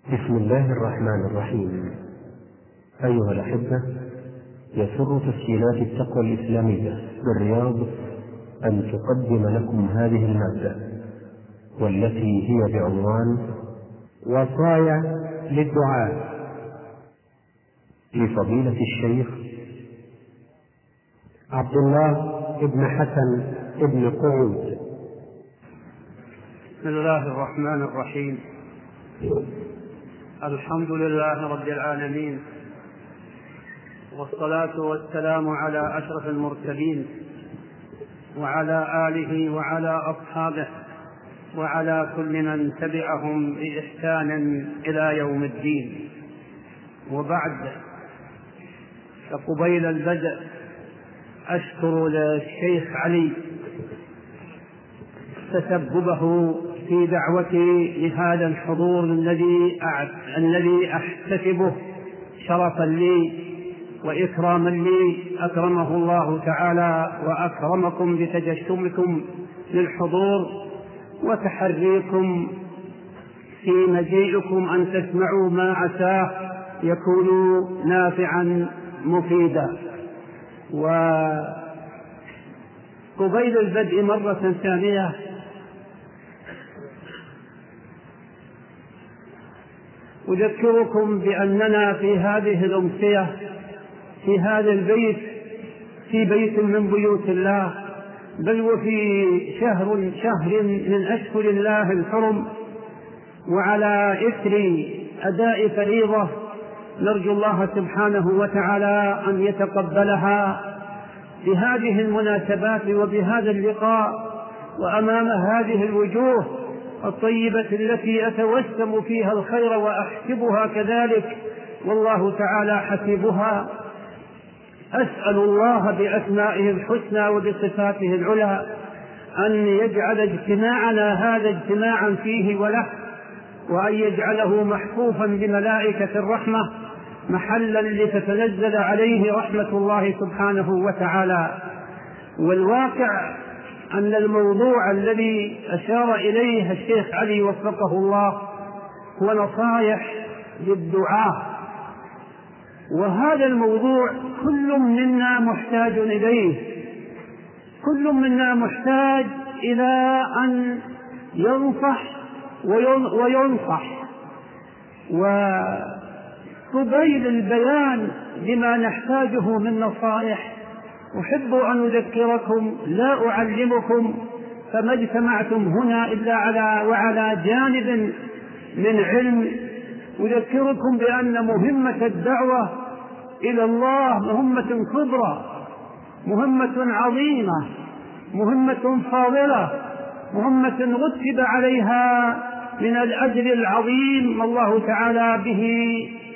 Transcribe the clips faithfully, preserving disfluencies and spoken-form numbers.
بسم الله الرحمن الرحيم. أيها الأحبة، يسر تسجيلات التقوى الإسلامية بالرياض أن تقدم لكم هذه المادة، والتي هي بعنوان وصايا للدعاء، لفضيلة الشيخ عبد الله بن حسن بن قعود. بسم الله الرحمن الرحيم. الحمد لله رب العالمين، والصلاة والسلام على أشرف المرسلين وعلى آله وعلى أصحابه وعلى كل من تبعهم بإحسان إلى يوم الدين. وبعد، فقبيل البدء أشكر للشيخ علي تسببه في دعوتي لهذا الحضور الذي الذي أحتسبه شرفا لي وإكراما لي. أكرمه الله تعالى وأكرمكم بتجشمكم للحضور وتحريكم في مجيئكم أن تسمعوا ما عساه يكون نافعا مفيدا. وقبيل البدء مرة ثانية أذكركم بأننا في هذه الأمسية في هذا البيت في بيت من بيوت الله، بل وفي شهر شهر من أشهر الله الحرم، وعلى إثر أداء فريضة نرجو الله سبحانه وتعالى أن يتقبلها بهذه المناسبات وبهذا اللقاء، وأمام هذه الوجوه الطيبة التي أتوسم فيها الخير وأحسبها كذلك، والله تعالى حسيبها. أسأل الله بأسمائه الحسنى وبصفاته العلى أن يجعل اجتماعنا هذا اجتماعا فيه وله، وأن يجعله محفوفا بملائكة الرحمة محلا لتتنزل عليه رحمة الله سبحانه وتعالى. والواقع أن الموضوع الذي أشار إليه الشيخ علي وفقه الله هو نصائح للدعاء، وهذا الموضوع كل منا محتاج إليه، كل منا محتاج إلى أن ينصح وينصح. وقبيل البيان لما نحتاجه من نصائح أحب أن أذكركم، لا أعلمكم، فما اجتمعتم هنا إلا على وعلى جانب من علم. أذكركم بأن مهمة الدعوة إلى الله مهمة كبرى، مهمة عظيمة، مهمة فاضلة، مهمة رتب عليها من الأجر العظيم الله تعالى به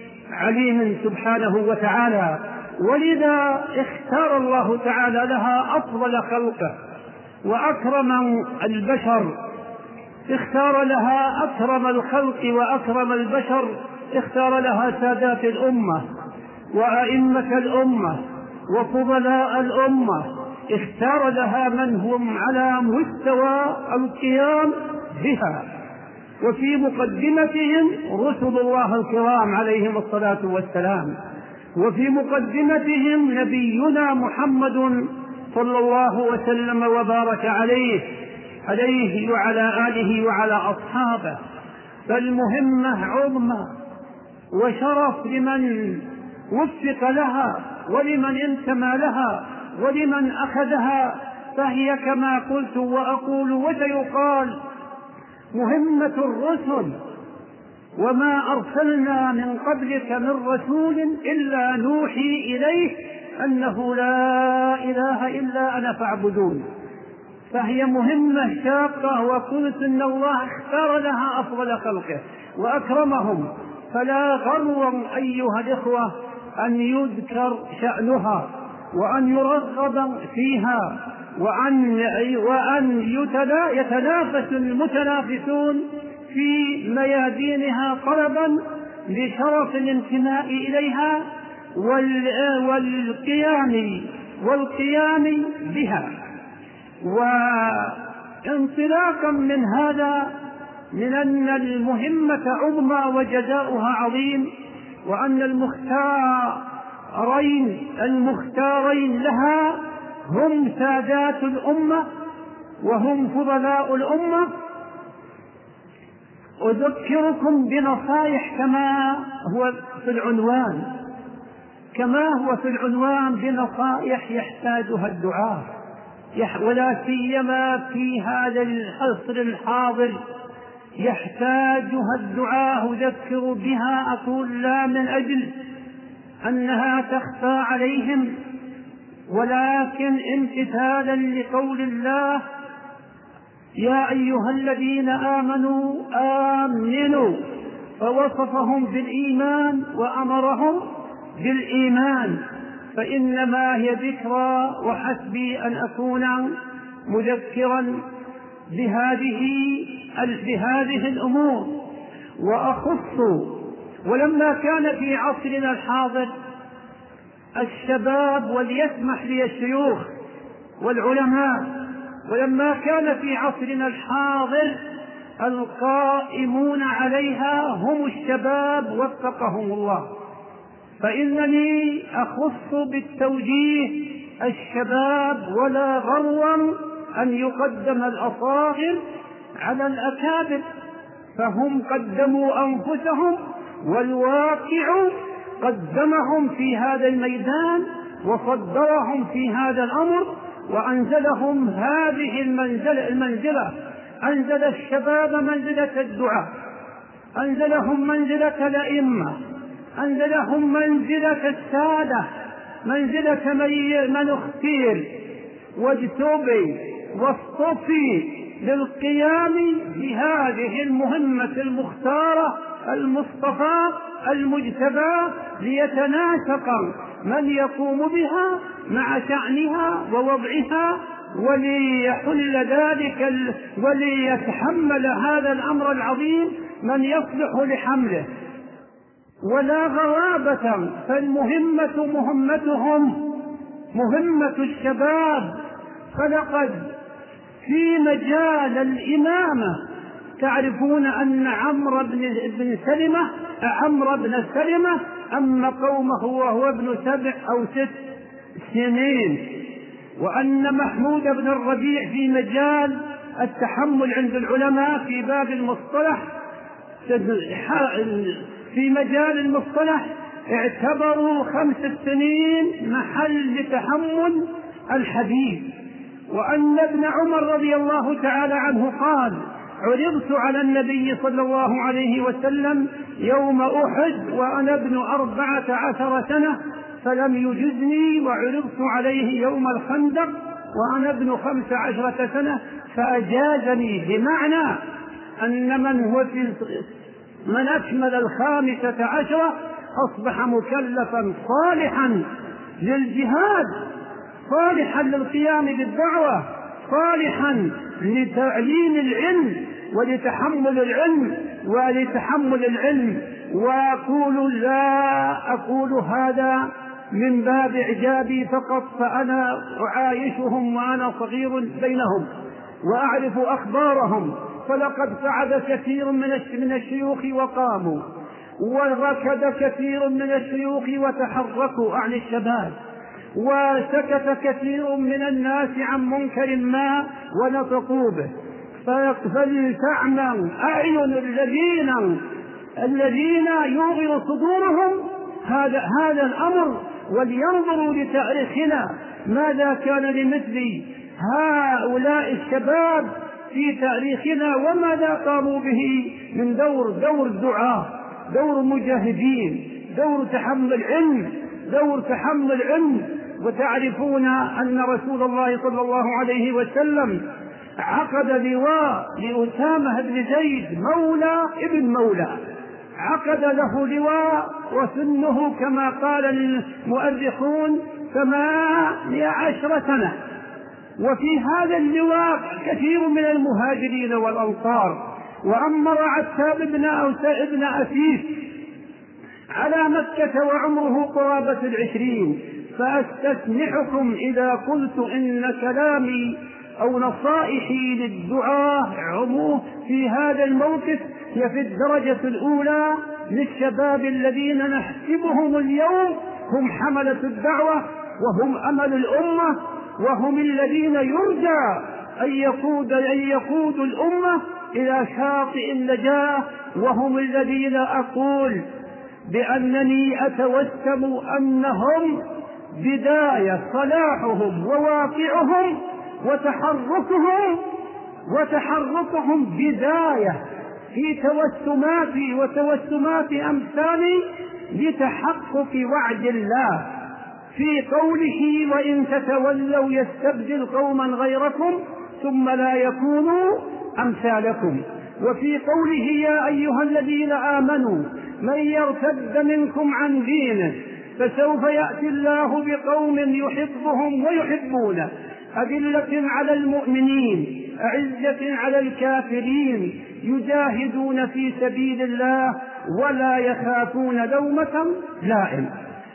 عليم سبحانه وتعالى. ولذا اختار الله تعالى لها أفضل خلقه وأكرم البشر، اختار لها أكرم الخلق وأكرم البشر، اختار لها سادات الأمة وأئمة الأمة وفضلاء الأمة، اختار لها من هم على مستوى القيام بها، وفي مقدمتهم رسل الله الكرام عليهم الصلاة والسلام، وفي مقدمتهم نبينا محمد صلى الله وسلم وبارك عليه عليه وعلى آله وعلى أصحابه. فالمهمة عظمى وشرف لمن وفق لها ولمن انتمى لها ولمن أخذها، فهي كما قلت وأقول وسيقال مهمة الرسل، وما أرسلنا من قبلك من رسول إلا نوحي إليه أنه لا إله إلا أنا فاعبدون. فهي مهمة شاقة، وقلت إن الله اختار لها أفضل خلقه وأكرمهم، فلا غرو أيها الإخوة أن يذكر شأنها وأن يرغب فيها وأن, وأن يتنافس المتنافسون في ميادينها طلبا لشرف الانتماء إليها والقيام والقيام بها. وانطلاقا من هذا من أن المهمة عظمى وجزاؤها عظيم، وأن المختارين المختارين لها هم سادات الأمة وهم فضلاء الأمة. أذكركم بنصائح كما هو في العنوان كما هو في العنوان بنصائح يحتاجها الدعاة، ولا سيما في هذا العصر الحاضر يحتاجها الدعاة. أذكر بها أقول لا من أجل أنها تخفى عليهم، ولكن امتثالا لقول الله: يا أيها الذين آمنوا آمنوا، فوصفهم بالإيمان وأمرهم بالإيمان، فإنما هي ذكرى، وحسبي أن أكون مذكرا بهذه بهذه الأمور. وأخص ولما كان في عصرنا الحاضر الشباب، وليسمح لي الشيوخ والعلماء، ولما كان في عصرنا الحاضر القائمون عليها هم الشباب وفقهم الله، فإنني أخص بالتوجيه الشباب، ولا غروا أن يقدم الأصاغر على الأكابر، فهم قدموا أنفسهم، والواقع قدمهم في هذا الميدان وصدرهم في هذا الأمر، وأنزلهم هذه المنزلة, المنزلة أنزل الشباب منزلة الدعاء، أنزلهم منزلة الأئمة، أنزلهم منزلة السادة، منزلة من اختير واجتبي واصطفي للقيام بهذه المهمة المختارة المصطفى المجتبى، ليتناسق من يقوم بها مع شأنها ووضعها، وليحل ذلك ال... وليتحمل هذا الأمر العظيم من يصلح لحمله. ولا غرابة، فالمهمة مهمتهم مهمة الشباب. فلقد في مجال الإمامة تعرفون أن عمرو بن سلمة عمرو بن سلمة أما قومه وهو ابن سبع أو ست سنين، وأن محمود بن الربيع في مجال التحمل عند العلماء في باب المصطلح في مجال المصطلح اعتبروا خمس سنين محل تحمل الحديث. وأن ابن عمر رضي الله تعالى عنه قال: عرضت على النبي صلى الله عليه وسلم يوم أحد وأنا ابن أربعة عشر سنة فلم يجزني، وعرضت عليه يوم الخندق وأنا ابن خمس عشرة سنة فأجازني، بمعنى أن من هو في من أكمل الخامسة عشرة أصبح مكلفا صالحا للجهاد، صالحا للقيام بالدعوة، صالحا لتعليم العلم ولتحمل العلم ولتحمل العلم. وأقول لا أقول هذا من باب إعجابي فقط، فأنا أعايشهم وأنا صغير بينهم وأعرف أخبارهم. فلقد صعد كثير من الشيوخ وقاموا، وركض كثير من الشيوخ وتحركوا عن الشباب، وسكت كثير من الناس عن منكر ما ونطقوا به. فلتعمل أعين الذين الذين يوغر صدورهم هذا هذا الأمر، ولينظروا لتاريخنا ماذا كان لمثل هؤلاء الشباب في تاريخنا، وماذا قاموا به من دور دور الدعاة، دور مجاهدين، دور تحمل العلم، دور تحمل العلم. وتعرفون أن رسول الله صلى الله عليه وسلم عقد لواء لأسامة بن زيد مولى ابن مولى، عقد له لواء وسنه كما قال المؤرخون ثمانية عشر سنة. وفي هذا اللواء كثير من المهاجرين والأنصار. وأمر عتاب بن ابن أسيس على مكة وعمره قرابة العشرين. فأستسمحكم إذا قلت إن كلامي أو نصائحي للدعاة عموم في هذا الموقف هي في الدرجة الأولى للشباب الذين نحسبهم اليوم هم حملة الدعوة وهم أمل الأمة، وهم الذين يرجى أن يقود أن يقودوا الأمة إلى شاطئ النجاة، وهم الذين أقول بأنني أتوسم أنهم بداية صلاحهم وواقعهم وتحركهم وتحركهم بداية في توسماتي وتوسمات أمثالي لتحقق وعد الله في قوله وإن تتولوا يستبدل قوما غيركم ثم لا يكونوا أمثالكم، وفي قوله يا أيها الذين آمنوا من يرتد منكم عن دينه فسوف يأتي الله بقوم يحبهم ويحبونه أذلة على المؤمنين أعزة على الكافرين يجاهدون في سبيل الله ولا يخافون لومة لائم.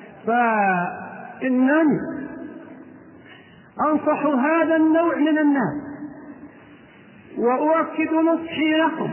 فإنني أنصح هذا النوع من الناس وأؤكد نصحي لهم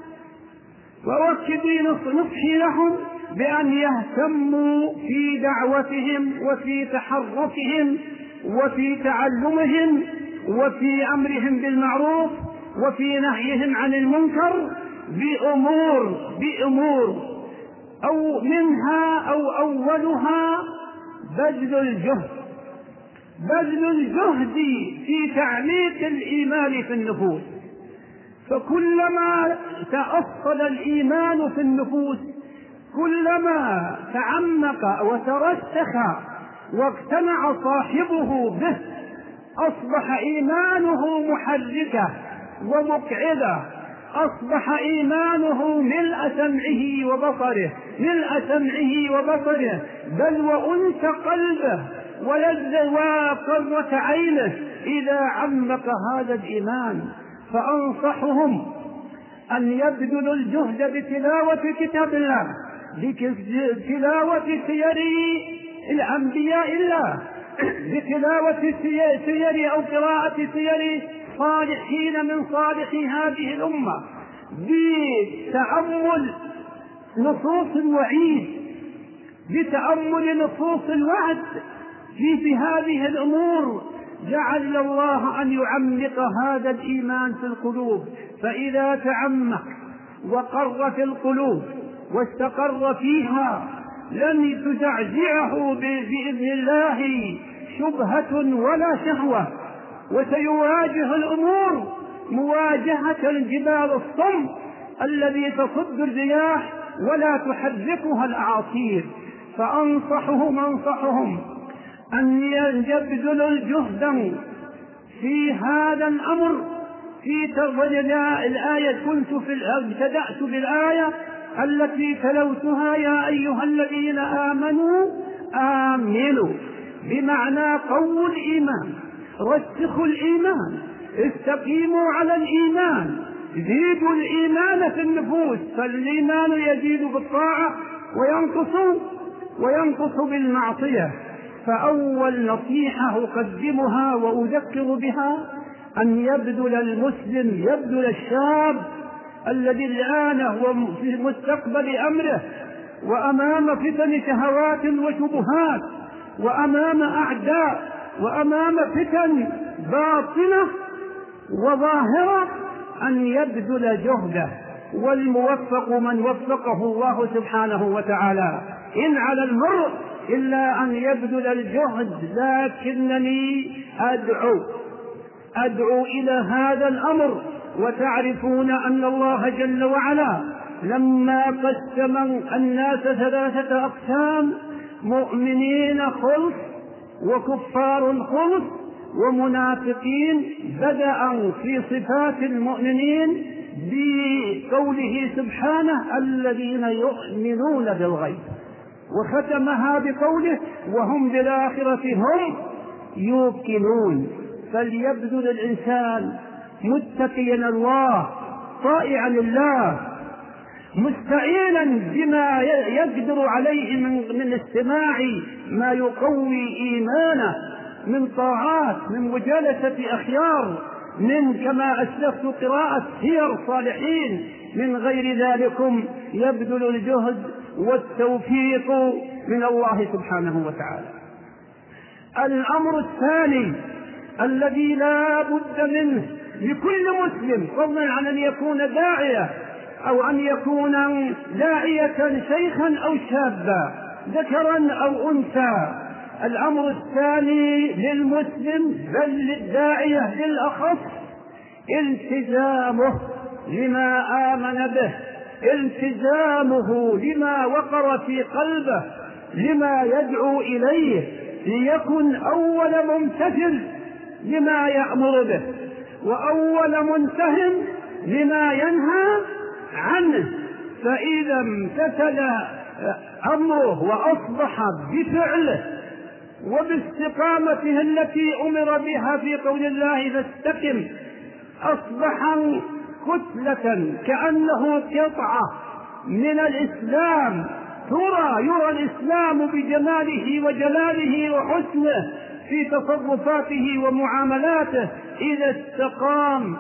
وأؤكد نصحي لهم بأن يهتموا في دعوتهم وفي تحركهم وفي تعلمهم وفي أمرهم بالمعروف وفي نهيهم عن المنكر بأمور بأمور أو منها أو أولها بذل الجهد بذل الجهد في تعميق الإيمان في النفوس. فكلما تأصل الإيمان في النفوس كلما تعمق وترسخ واقتنع صاحبه به أصبح إيمانه محركة ومقعدة، أصبح إيمانه ملء سمعه وبصره ملء سمعه وبصره بل وأنس قلبه ولذ وقرة عينه إذا عمق هذا الإيمان. فأنصحهم أن يبذلوا الجهد بتلاوة كتاب الله، بتلاوة سير الأنبياء الله، بتلاوة سير أو قراءة سير صالحين من صالحي هذه الأمة، بتأمل نصوص الوعيد، بتأمل نصوص الوعد في, في هذه الأمور، جعل الله أن يعمق هذا الإيمان في القلوب. فإذا تعمق وقر في القلوب واستقر فيها لن تزعزعه بإذن الله شبهة ولا شهوة، وسيواجه الأمور مواجهة الجبال الصم الذي تصد الرياح ولا تحركها الأعاصير. فأنصحهم أنصحهم أن يبذلوا الجهد في هذا الأمر. في ترجمة الآية كنت في ابتدأت بالآية التي تلوتها يا أيها الذين آمنوا آمنوا، بمعنى قووا الإيمان، رسخوا الإيمان، استقيموا على الإيمان، زيدوا الإيمان في النفوس، فالإيمان يزيد بالطاعة وينقص وينقص بالمعصية. فأول نصيحة أقدمها وأذكر بها أن يبذل المسلم يبذل الشاب الذي الآن هو في مستقبل أمره وأمام فتن شهوات وشبهات وأمام أعداء وأمام فتن باطنة وظاهرة، أن يبذل جهده، والموفق من وفقه الله سبحانه وتعالى. إن على المرء إلا أن يبذل الجهد، لكنني أدعو أدعو إلى هذا الأمر. وتعرفون أن الله جل وعلا لما قسم الناس ثلاثة أقسام: مؤمنين خلص، وكفار خلص، ومنافقين، بدأ في صفات المؤمنين بقوله سبحانه: الذين يؤمنون بالغيب، وختمها بقوله: وهم بالآخرة هم يوقنون. فليبذل الإنسان متقيا الله، طائعا لله، مستعينا بما يقدر عليه من, من استماع ما يقوي إيمانه من طاعات، من مجالسة أخيار، من كما أسلفت قراءة سير صالحين، من غير ذلكم يبذل الجهد والتوفيق من الله سبحانه وتعالى. الأمر الثاني الذي لا بد منه لكل مسلم، فضلا عن أن يكون داعية أو أن يكون داعية شيخا أو شابا ذكرا أو أنثى، الأمر الثاني للمسلم بل للداعية بالأخص التزامه لما آمن به، التزامه لما وقر في قلبه، لما يدعو إليه، ليكن أول ممتثل لما يأمر به وأول منتهٍ لما ينهى عنه. فإذا امتثل أمره وأصبح بفعله وباستقامته التي أمر بها في قول الله فاستقم، أصبح كتلة كأنه قطعة من الإسلام، ترى يرى الإسلام بجماله وجلاله وحسنه في تصرفاته ومعاملاته إذا استقام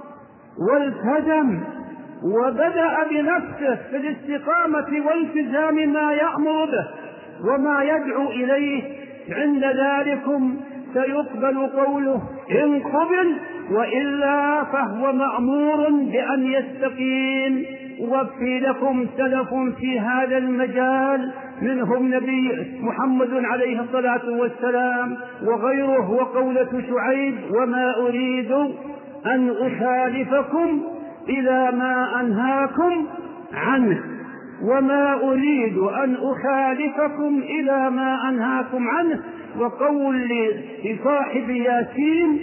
والتزم وبدأ بنفسه في الاستقامة والتزام ما يأمر به وما يدعو إليه. عند ذلكم سيقبل قوله إن قبل، وإلا فهو مأمور بأن يستقيم. وفي لكم سلف في هذا المجال، منهم نبي محمد عليه الصلاة والسلام وغيره، وقولة شعيب وما أريد أن أخالفكم إلى ما أنهاكم عنه، وما أريد أن أخالفكم إلى ما أنهاكم عنه. وقول لصاحب ياسين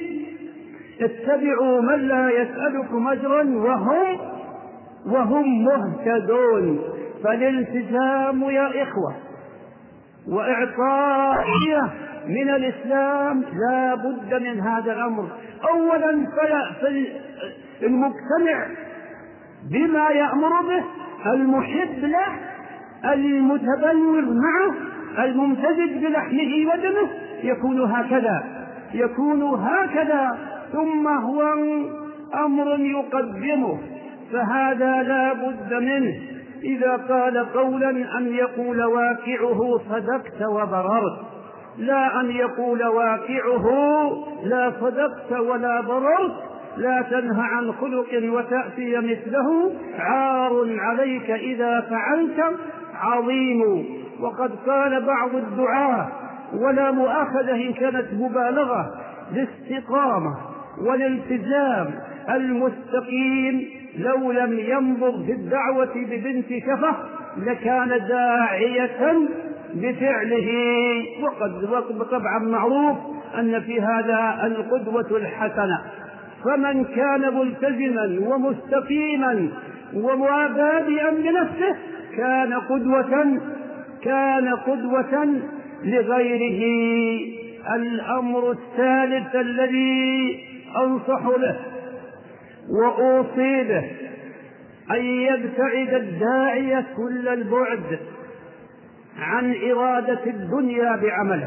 اتبعوا من لا يسألكم أجرا وهم وهم مهتدون. فالالتزام يا إخوة وإعطائية من الإسلام لا بد من هذا الأمر. أولا فالمجتمع بما يأمر به، المحب له، المتبلور معه، الممتزج بلحمه ودمه، يكون هكذا يكون هكذا ثم هو أمر يقدمه، فهذا لا بد منه. إذا قال قولا أن يقول واقعه صدقت وبررت، لا أن يقول واقعه لا صدقت ولا بررت، لا تنهى عن خلق وتأتي مثله، عار عليك إذا فعلت عظيم. وقد قال بعض الدعاة ولا مؤاخذة إن كانت مبالغة، الاستقامة والالتزام المستقيم لو لم ينظر في الدعوة ببنت شفة لكان داعية بفعله. وقد طبعا معروف أن في هذا القدوة الحسنة، فمن كان ملتزما ومستقيما ومبادئا بنفسه كان قدوة كان قدوة لغيره. الأمر الثالث الذي أنصح له وأوصي به أن يبتعد الداعية كل البعد عن إرادة الدنيا بعمله،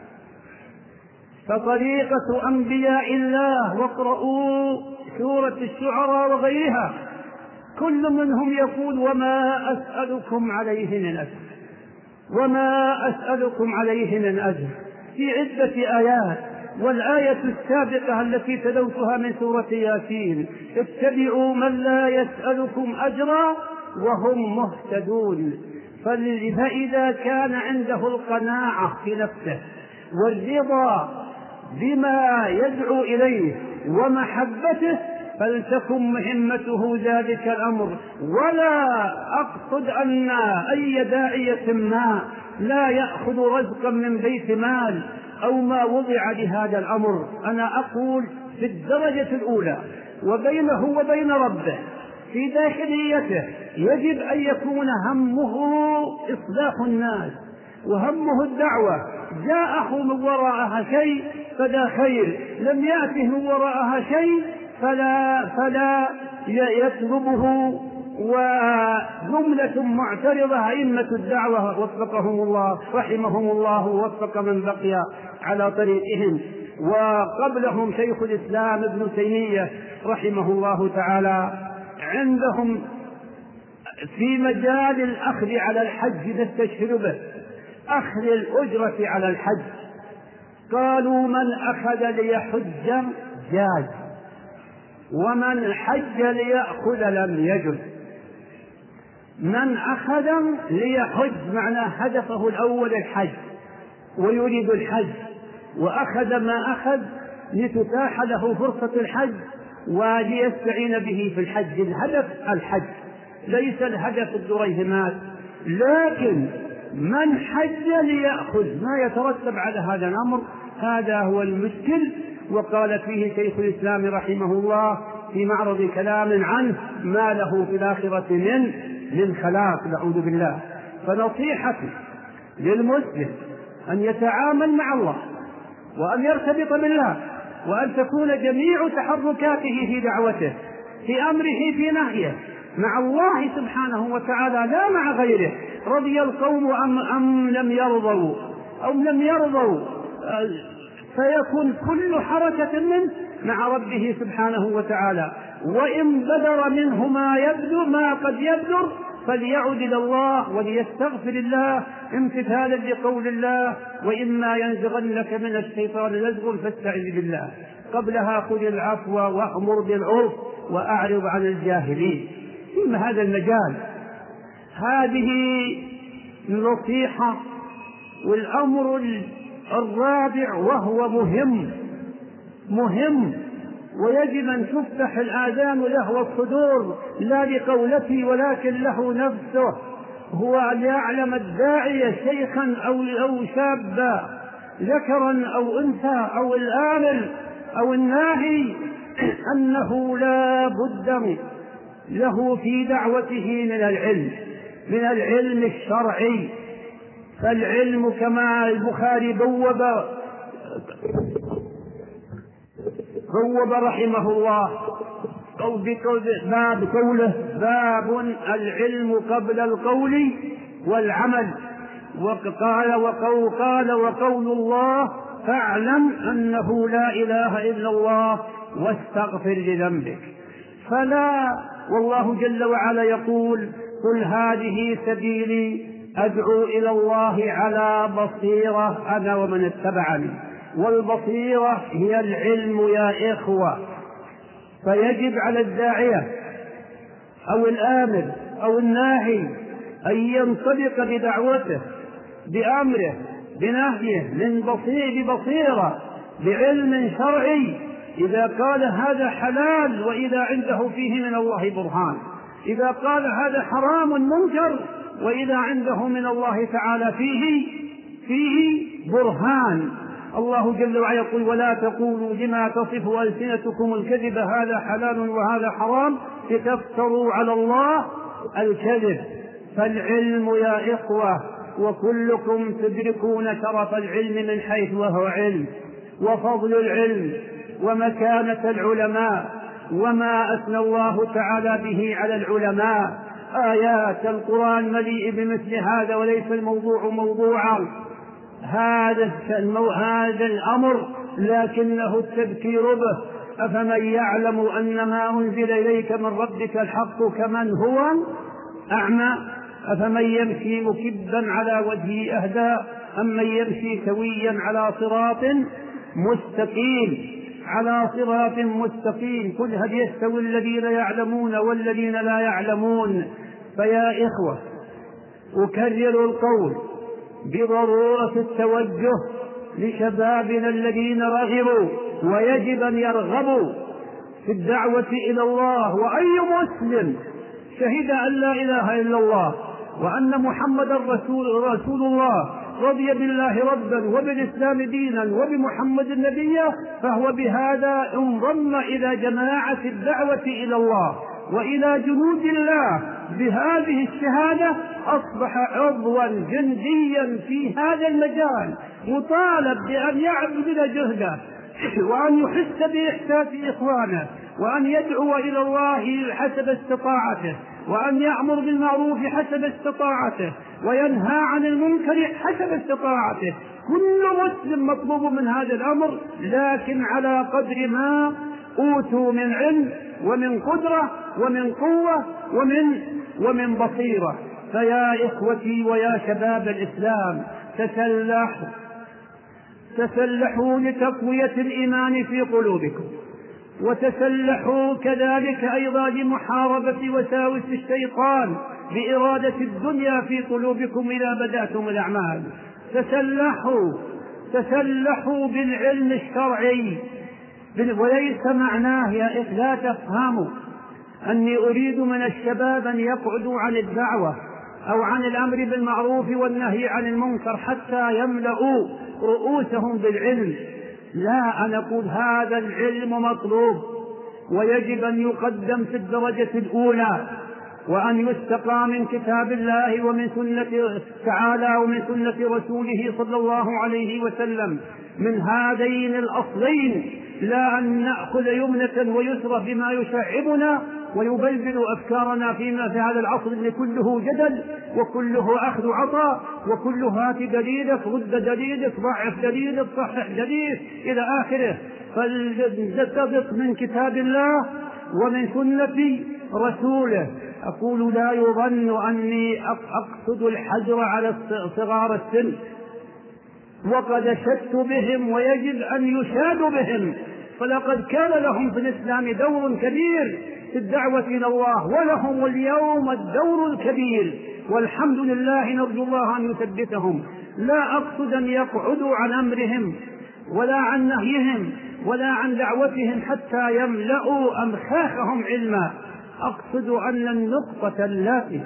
فطريقة أنبياء الله، واقرؤوا سورة الشعراء وغيرها، كل منهم يقول وما أسألكم عليه من أجر وما أسألكم عليه من أجر في عدة آيات. والآية السابقة التي تلوتها من سورة ياسين اتبعوا من لا يسألكم أجرا وهم مهتدون. فإذا كان عنده القناعة في نفسه والرضا بما يدعو إليه ومحبته فلتكن مهمته ذلك الأمر. ولا أقصد أن أي داعية ما لا يأخذ رزقا من بيت مال أو ما وضع لهذا الأمر، أنا أقول في الدرجة الأولى وبينه وبين ربه في داخليته يجب أن يكون همه إصلاح الناس وهمه الدعوة. جاءه من وراءها شيء فلا خير، لم يأته من وراءها شيء فلا, فلا يطلبه. وجملة معترضة أئمة الدعوة وفقهم الله رحمهم الله ووفق من بقي على طريقهم. وقبلهم شيخ الإسلام ابن تيمية رحمه الله تعالى، عندهم في مجال الأخذ على الحج نستشهد به أخذ الأجرة على الحج. قالوا من أخذ ليحج جاز، ومن حج ليأخذ لم يجز. من أخذ ليحج معناه هدفه الأول الحج ويريد الحج، وأخذ ما أخذ لتتاح له فرصة الحج وليستعين به في الحج. الهدف الحج، ليس الهدف الدريهمات. لكن من حج ليأخذ ما يترتب على هذا الأمر، هذا هو المشكل. وقال فيه شيخ الإسلام رحمه الله في معرض كلام عنه ما له في الآخرة من من خلاق، نعوذ بالله. فنصيحتي للمسلم أن يتعامل مع الله، وأن يرتبط بالله، وأن تكون جميع تحركاته في دعوته، في أمره، في نهيه مع الله سبحانه وتعالى لا مع غيره. رضي القوم أم, أم لم يرضوا أو لم يرضوا، فيكون كل حركة منه مع ربه سبحانه وتعالى. وإن بدر منه ما يبدو ما قد يبدر فليعد إلى الله وليستغفر الله امتثالا لقول الله: وإما ينزغنك من الشيطان نزغ فاستعذ بالله. قبلها خذ العفو وأمر بالعرف وأعرض عن الجاهلين. في هذا المجال هذه النصيحة. والأمر الرابع وهو مهم مهم ويجب أن تفتح الآذان له والصدور، لا لقولته ولكن له نفسه، هو أن يعلم الداعية شيخا أو أو شابا، ذكرا أو أنثى، أو الآمر أو الناهي، أنه لا بد له في دعوته من العلم من العلم الشرعي. فالعلم كما البخاري بوب بوب رحمه الله أو باب قوله: باب العلم قبل القول والعمل. وقال وقول, قال وقول الله: فاعلم أنه لا إله إلا الله واستغفر لذنبك. فلا والله جل وعلا يقول: قل هذه سبيلي أدعو إلى الله على بصيرة أنا ومن اتبعني. والبصيرة هي العلم يا إخوة. فيجب على الداعية أو الآمر أو الناهي أن ينطلق بدعوته، بأمره، بنهيه، من بصير ببصيرة، بعلم شرعي. إذا قال هذا حلال وإذا عنده فيه من الله برهان، إذا قال هذا حرام منكر وإذا عنده من الله تعالى فيه فيه برهان. الله جل وعلا يقول: ولا تقولوا لما تصف ألسنتكم الكذب هذا حلال وهذا حرام لتفتروا على الله الكذب. فالعلم يا إخوة، وكلكم تدركون شرف العلم من حيث وهو علم، وفضل العلم، ومكانة العلماء، وما أثنى الله تعالى به على العلماء. آيات القرآن مليء بمثل هذا، وليس الموضوع موضوعا هذا هذا الأمر، لكنه التذكير به. أفمن يعلم أن ما أنزل إليك من ربك الحق كمن هو أعمى؟ أفمن يمشي مكبا على وجهه أهدى أمن يمشي سويا على صراط مستقيم على صراط مستقيم قل هل يستوي الذين يعلمون والذين لا يعلمون؟ فيا إخوة، أكرر القول بضرورة التوجه لشبابنا الذين رغبوا ويجب أن يرغبوا في الدعوة إلى الله. وأي مسلم شهد أن لا إله إلا الله وأن محمد رسول, رسول الله، رضي بالله ربا وبالإسلام دينا وبمحمد نبيا، فهو بهذا انضم إلى جماعة الدعوة إلى الله وإلى جنود الله. بهذه الشهادة أصبح عضوا جنديا في هذا المجال، مطالب بأن يعبد جهده وأن يحس بإحساس إخوانه، وأن يدعو إلى الله حسب استطاعته، وأن يأمر بالمعروف حسب استطاعته، وينهى عن المنكر حسب استطاعته. كل مسلم مطلوب من هذا الأمر، لكن على قدر ما أوتوا من علم ومن قدرة ومن قوة ومن ومن بصيرة. فيا إخوتي ويا شباب الإسلام، تسلحوا تسلحوا لتقوية الإيمان في قلوبكم، وتسلحوا كذلك أيضا لمحاربة وساوس الشيطان بإرادة الدنيا في قلوبكم إذا بدأتم الأعمال. تسلحوا تسلحوا بالعلم الشرعي، وليس معناه يا إخوة لا تفهموا أني أريد من الشباب أن يقعدوا عن الدعوة أو عن الأمر بالمعروف والنهي عن المنكر حتى يملؤوا رؤوسهم بالعلم. لا، أنا أقول هذا العلم مطلوب ويجب أن يقدم في الدرجة الأولى، وأن يستقى من كتاب الله ومن سنة تعالى ومن سنة رسوله صلى الله عليه وسلم، من هذين الأصلين، لا أن نأخذ يمنة ويسرى بما يشعبنا ويبلبل أفكارنا فيما في هذا العصر اللي كله جدل وكله أخذ عطاء وكله هات دليلك رد دليلك ضعف دليلك صحح دليلك إلى آخره. فلنستبق من كتاب الله ومن سنة رسوله. أقول لا يظن أني أقصد الحجر على صغار السن، وقد شدت بهم ويجب أن يشاد بهم، فلقد كان لهم في الإسلام دور كبير في الدعوة إلى الله، ولهم اليوم الدور الكبير، والحمد لله، نرجو الله أن يثبتهم. لا أقصد أن يقعدوا عن أمرهم ولا عن نهيهم ولا عن دعوتهم حتى يملأوا أمخاخهم علما، أقصد أن النقطة التي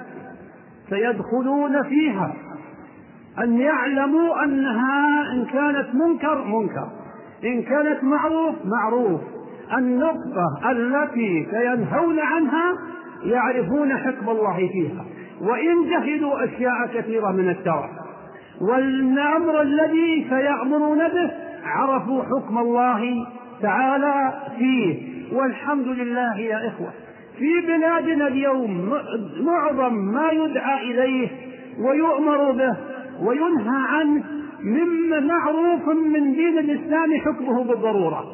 سيدخلون فيها أن يعلموا أنها إن كانت منكر منكر، إن كانت معروف معروف. النقطة التي سينهون عنها يعرفون حكم الله فيها، وإن جهلوا أشياء كثيرة من الشرع، والأمر الذي سيأمرون به عرفوا حكم الله تعالى فيه. والحمد لله يا إخوة، في بلادنا اليوم معظم ما يدعى إليه ويؤمر به وينهى عنه مما معروف من دين الإسلام حكمه بالضرورة،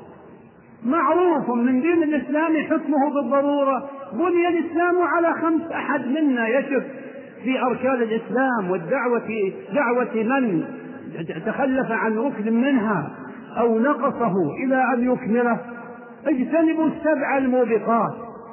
معروف من دين الإسلام حكمه بالضرورة. بني الإسلام على خمس، أحد منا يشك في أركان الإسلام والدعوة، دعوة من تخلف عن ركن منها أو نقصه إلى أن يكمله. اجتنبوا السبع الموبقات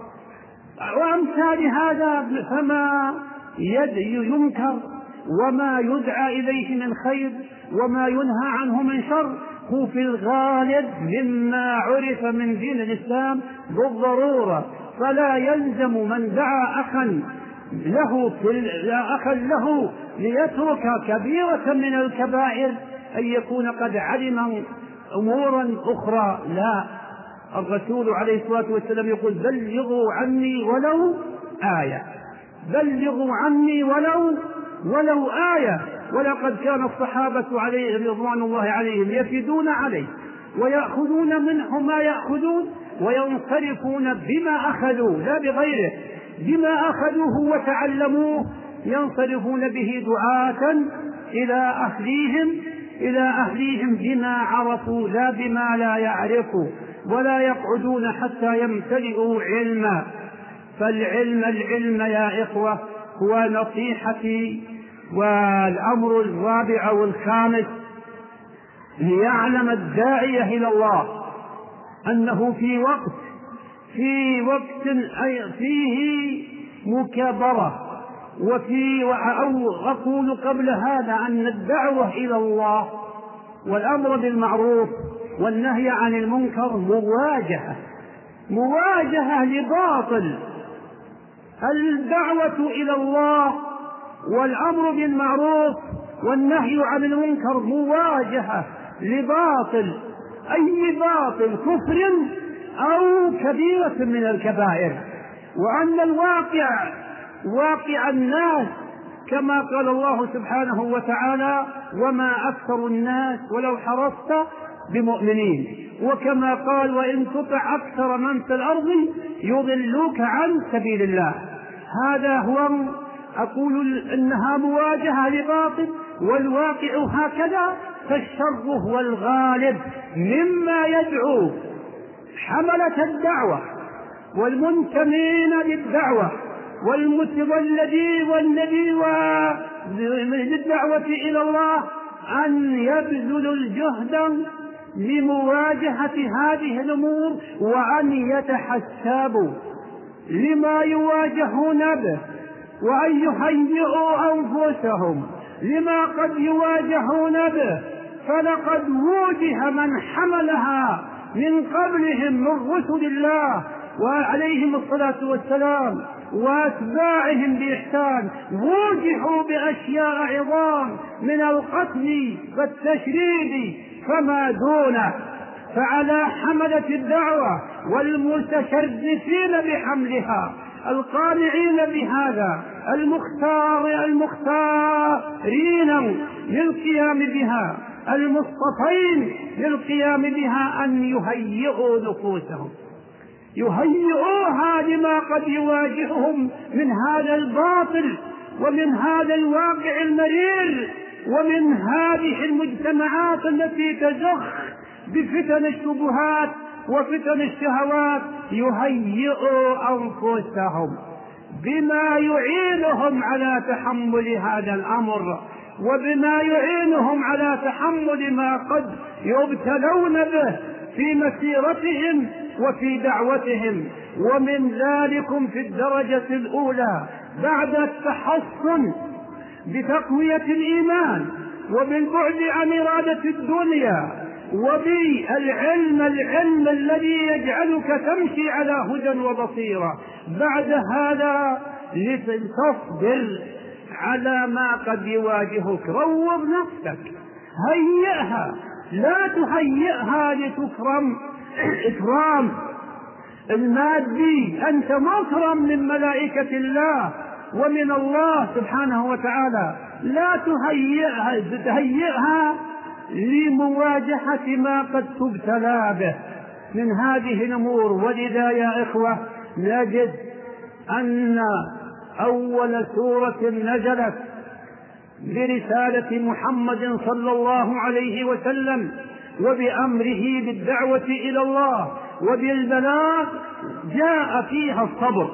وأمثال هذا، فما ينكر وما يدعى إليه من خير وما ينهى عنه من شر هو في الغالب مما عرف من دين الإسلام بالضرورة. فلا يلزم من دعا أخا له لا أخا له ليترك كبيرة من الكبائر أن يكون قد علم أمورا أخرى. لا، الرسول عليه الصلاة والسلام يقول بلغوا عني ولو آية، بلغوا عني ولو ولو آية. ولقد كان الصحابة عليه رضوان الله عليهم يفدون عليه ويأخذون منه ما يأخذون وينصرفون بما أخذوا لا بغيره، بما أخذوه وتعلموه ينصرفون به دعاة إلى أهليهم إلى أهليهم بما عرفوا لا بما لا يعرفوا، ولا يقعدون حتى يمتلئوا علما. فالعلم العلم يا إخوة هو نصيحتي. والأمر الرابع والخامس ليعلم الداعية إلى الله أنه في وقت في وقت فيه مكابرة، وفي أو أقول قبل هذا أن الدعوة إلى الله والأمر بالمعروف والنهي عن المنكر مواجهة مواجهة لباطل. الدعوة إلى الله والأمر بالمعروف والنهي عن المنكر مواجهة لباطل، أي باطل، كفر أو كبيرة من الكبائر. وأن الواقع واقع الناس كما قال الله سبحانه وتعالى وما أكثر الناس ولو حرصت بمؤمنين، وكما قال وإن تطع أكثر من في الأرض يضلوك عن سبيل الله. هذا هو أقول إنها مواجهة لباطل، والواقع هكذا فالشر هو الغالب مما يدعو حملة الدعوة والمنتمين للدعوة والمتولدين والنبي للدعوة إلى الله أن يبذلوا الجهد لمواجهة هذه الأمور، وأن يتحسبوا لما يواجهون به، وأن يهيئوا أنفسهم لما قد يواجهون به. فلقد وجه من حملها من قبلهم من رسل الله وعليهم الصلاة والسلام وأتباعهم بإحسان، وجهوا بأشياء عظام من القتل والتشريد فما دونه. فعلى حملة الدعوة والمتشرفين بحملها القانعين بهذا المختار المختارين للقيام بها المصطفين للقيام بها أن يهيئوا نفوسهم، يهيئوها لما قد يواجههم من هذا الباطل ومن هذا الواقع المرير ومن هذه المجتمعات التي تزخ بفتن الشبهات وفتن الشهوات. يهيئوا أنفسهم بما يعينهم على تحمل هذا الأمر، وبما يعينهم على تحمل ما قد يبتلون به في مسيرتهم وفي دعوتهم. ومن ذلكم في الدرجة الأولى بعد التحصن بتقوية الإيمان وبالبعد عن إرادة الدنيا وبالعلم العلم الذي يجعلك تمشي على هدى وبصيرة، بعد هذا لتصبر على ما قد يواجهك. روض نفسك، هيئها، لا تهيئها لتكرم إكرام المادي. أنت مكرم من ملائكة الله ومن الله سبحانه وتعالى، لا تهيئها, تهيئها لمواجهة ما قد تبتلى به من هذه الأمور. ولذا يا إخوة نجد أن أول سورة نزلت برسالة محمد صلى الله عليه وسلم وبأمره بالدعوة إلى الله وبالبلاغ جاء فيها الصبر.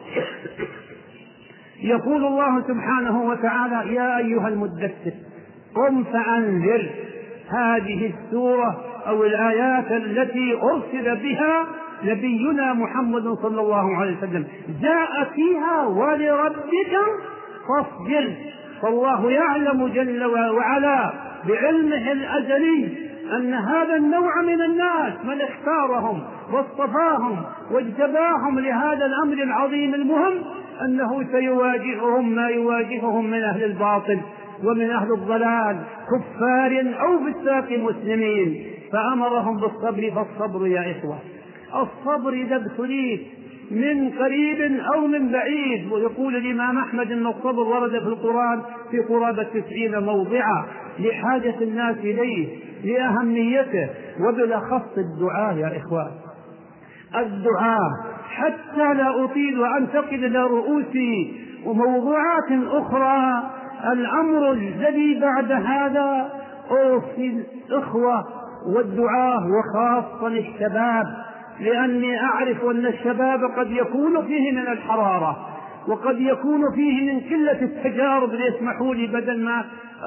يقول الله سبحانه وتعالى: يا أيها المدثر قم فأنذر. هذه السورة أو الآيات التي أرسل بها نبينا محمد صلى الله عليه وسلم جاء فيها ولربك فاصبر. فالله يعلم جل وعلا بعلمه الأزلي أن هذا النوع من الناس من اختارهم واصطفاهم واجتباهم لهذا الأمر العظيم المهم أنه سيواجههم ما يواجههم من أهل الباطل ومن أهل الضلال كفار أو فساق مسلمين، فأمرهم بالصبر. فالصبر يا إخوة، الصبر إذا ابتليت من قريب أو من بعيد. ويقول الإمام أحمد أن الصبر ورد في القرآن في قرابة تسعين موضعا لحاجة الناس إليه لأهميته، وبالأخص الدعاء يا إخوان. الدعاء حتى لا أطيل وأنتقل إلى رؤوسي وموضوعات أخرى. الأمر الذي بعد هذا أوصي الإخوة والدعاء وخاصة الشباب، لأني أعرف أن الشباب قد يكون فيه من الحرارة وقد يكون فيه من قلة التجارب، ليسمحوا لي بدل ما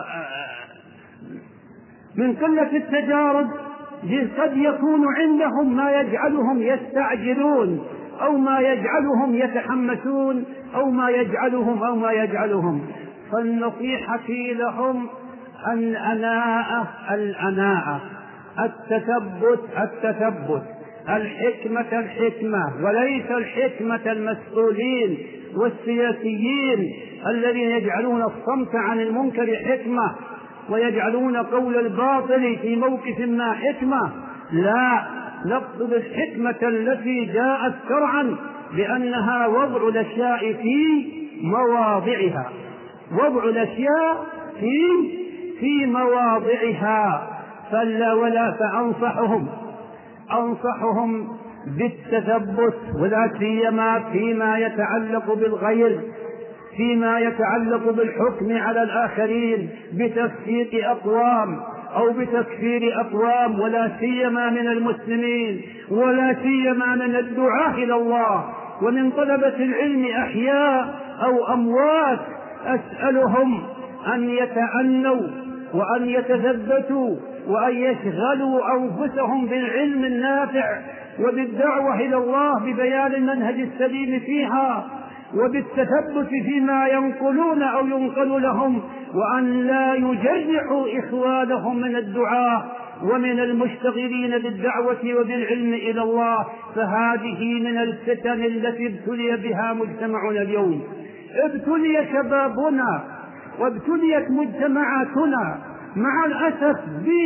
من قلة التجارب قد يكون عندهم ما يجعلهم يستعجلون أو ما يجعلهم يتحمسون أو ما يجعلهم أو ما يجعلهم فالنصيحة لهم الأناءة الأناءة التثبت التثبت الحكمة الحكمة، وليس الحكمة المسؤولين والسياسيين الذين يجعلون الصمت عن المنكر حكمة ويجعلون قول الباطل في موقف ما حكمة. لا، نقصد الحكمة التي جاءت شرعا بأنها وضع الأشياء في مواضعها، وضع الأشياء في في مواضعها. فلا ولا فأنصحهم أنصحهم بالتثبت، ولا سيما فيما يتعلق بالغير، فيما يتعلق بالحكم على الآخرين بتفسيق أقوام أو بتكفير أقوام، ولا سيما من المسلمين، ولا سيما من الدعاة إلى الله ومن طلبة العلم أحياء أو أموات. أسألهم أن يتأنوا وأن يتثبتوا وأن يشغلوا أنفسهم بالعلم النافع وبالدعوة إلى الله ببيان المنهج السليم فيها وبالتثبت فيما ينقلون أو ينقل لهم، وأن لا يجرحوا إخوانهم من الدعاة ومن المشتغلين بالدعوة وبالعلم إلى الله، فهذه من الفتن التي ابتلي بها مجتمعنا اليوم. ابتلي شبابنا وابتليت مجتمعاتنا مع الأسف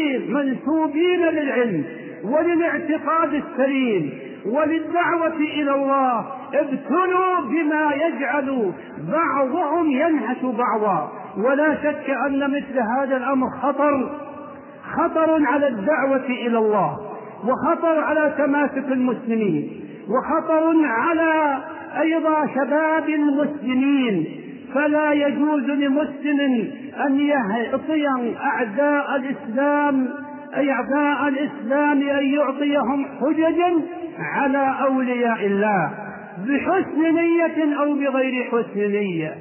بمنسوبين للعلم وللاعتقاد السليم وللدعوة إلى الله، ابتلوا بما يجعل بعضهم ينهش بعضا. ولا شك أن مثل هذا الأمر خطر خطر على الدعوة إلى الله، وخطر على تماسك المسلمين، وخطر على أيضا شباب المسلمين. فلا يجوز لمسلم أن يعطي أعداء الإسلام أي أعداء الإسلام أن يعطيهم حججا على أولياء الله بحسن نية أو بغير حسن نية.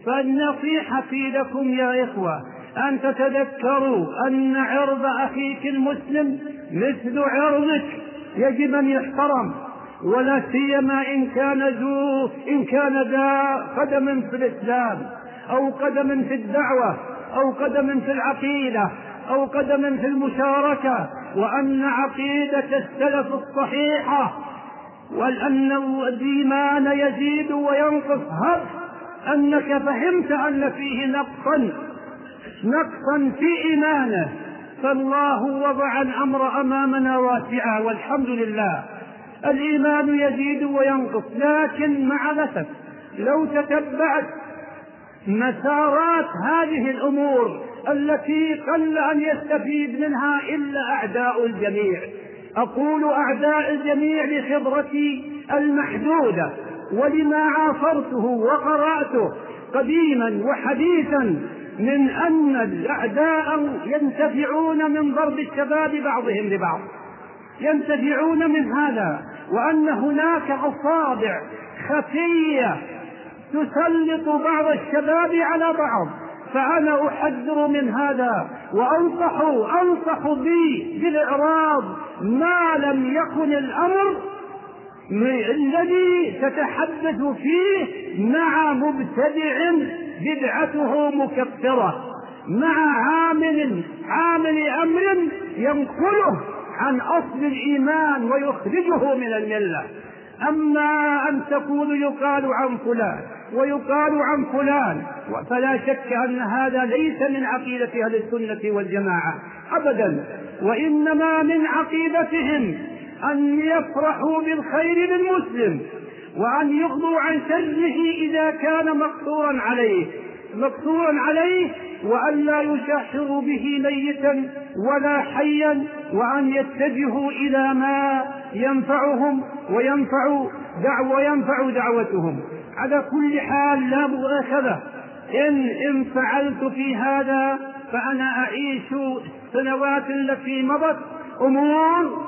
فالنصيحة لكم يا إخوة أن تتذكروا أن عرض أخيك المسلم مثل عرضك، يجب أن يحترم، ولا سيما إن كان ذو إن كان ذا قدم في الإسلام أو قدم في الدعوة أو قدم في العقيدة أو قدم في المشاركة، وأن عقيدة السلف الصحيحة وأن الإيمان يزيد وينقص هب أنك فهمت أن فيه نقصا نقصا في إيمانه، فالله وضع الأمر أمامنا واسعا والحمد لله. الإيمان يزيد وينقص، لكن مع الأسف لو تتبعت مسارات هذه الأمور التي قل أن يستفيد منها إلا أعداء الجميع. أقول أعداء الجميع لخبرتي المحدودة ولما عاصرته وقرأته قديما وحديثا من أن الأعداء ينتفعون من ضرب الشباب بعضهم لبعض، ينتفعون من هذا، وأن هناك أصابع خفية تسلط بعض الشباب على بعض. فأنا أحذر من هذا وأنصح أنصح بي بالإعراض ما لم يكن الأمر الذي تتحدث فيه مع مبتدع بدعته مكفرة، مع عامل عامل أمر ينقله عن أصل الإيمان ويخرجه من الملة. أما أن تقول يقال عن فلان ويقال عن فلان، فلا شك أن هذا ليس من عقيدة أهل السنة والجماعة أبدا، وإنما من عقيدتهم أن يفرحوا بالخير للمسلم وأن يغضوا عن شره إذا كان مقصورا عليه مقصورا عليه وأن لا يشاحروا به ميتا ولا حيا، وأن يتجهوا إلى ما ينفعهم وينفع دعوة وينفع دعوتهم. على كل حال لا مؤاخذة إن إن فعلت في هذا، فأنا أعيش السنوات التي مضت أمور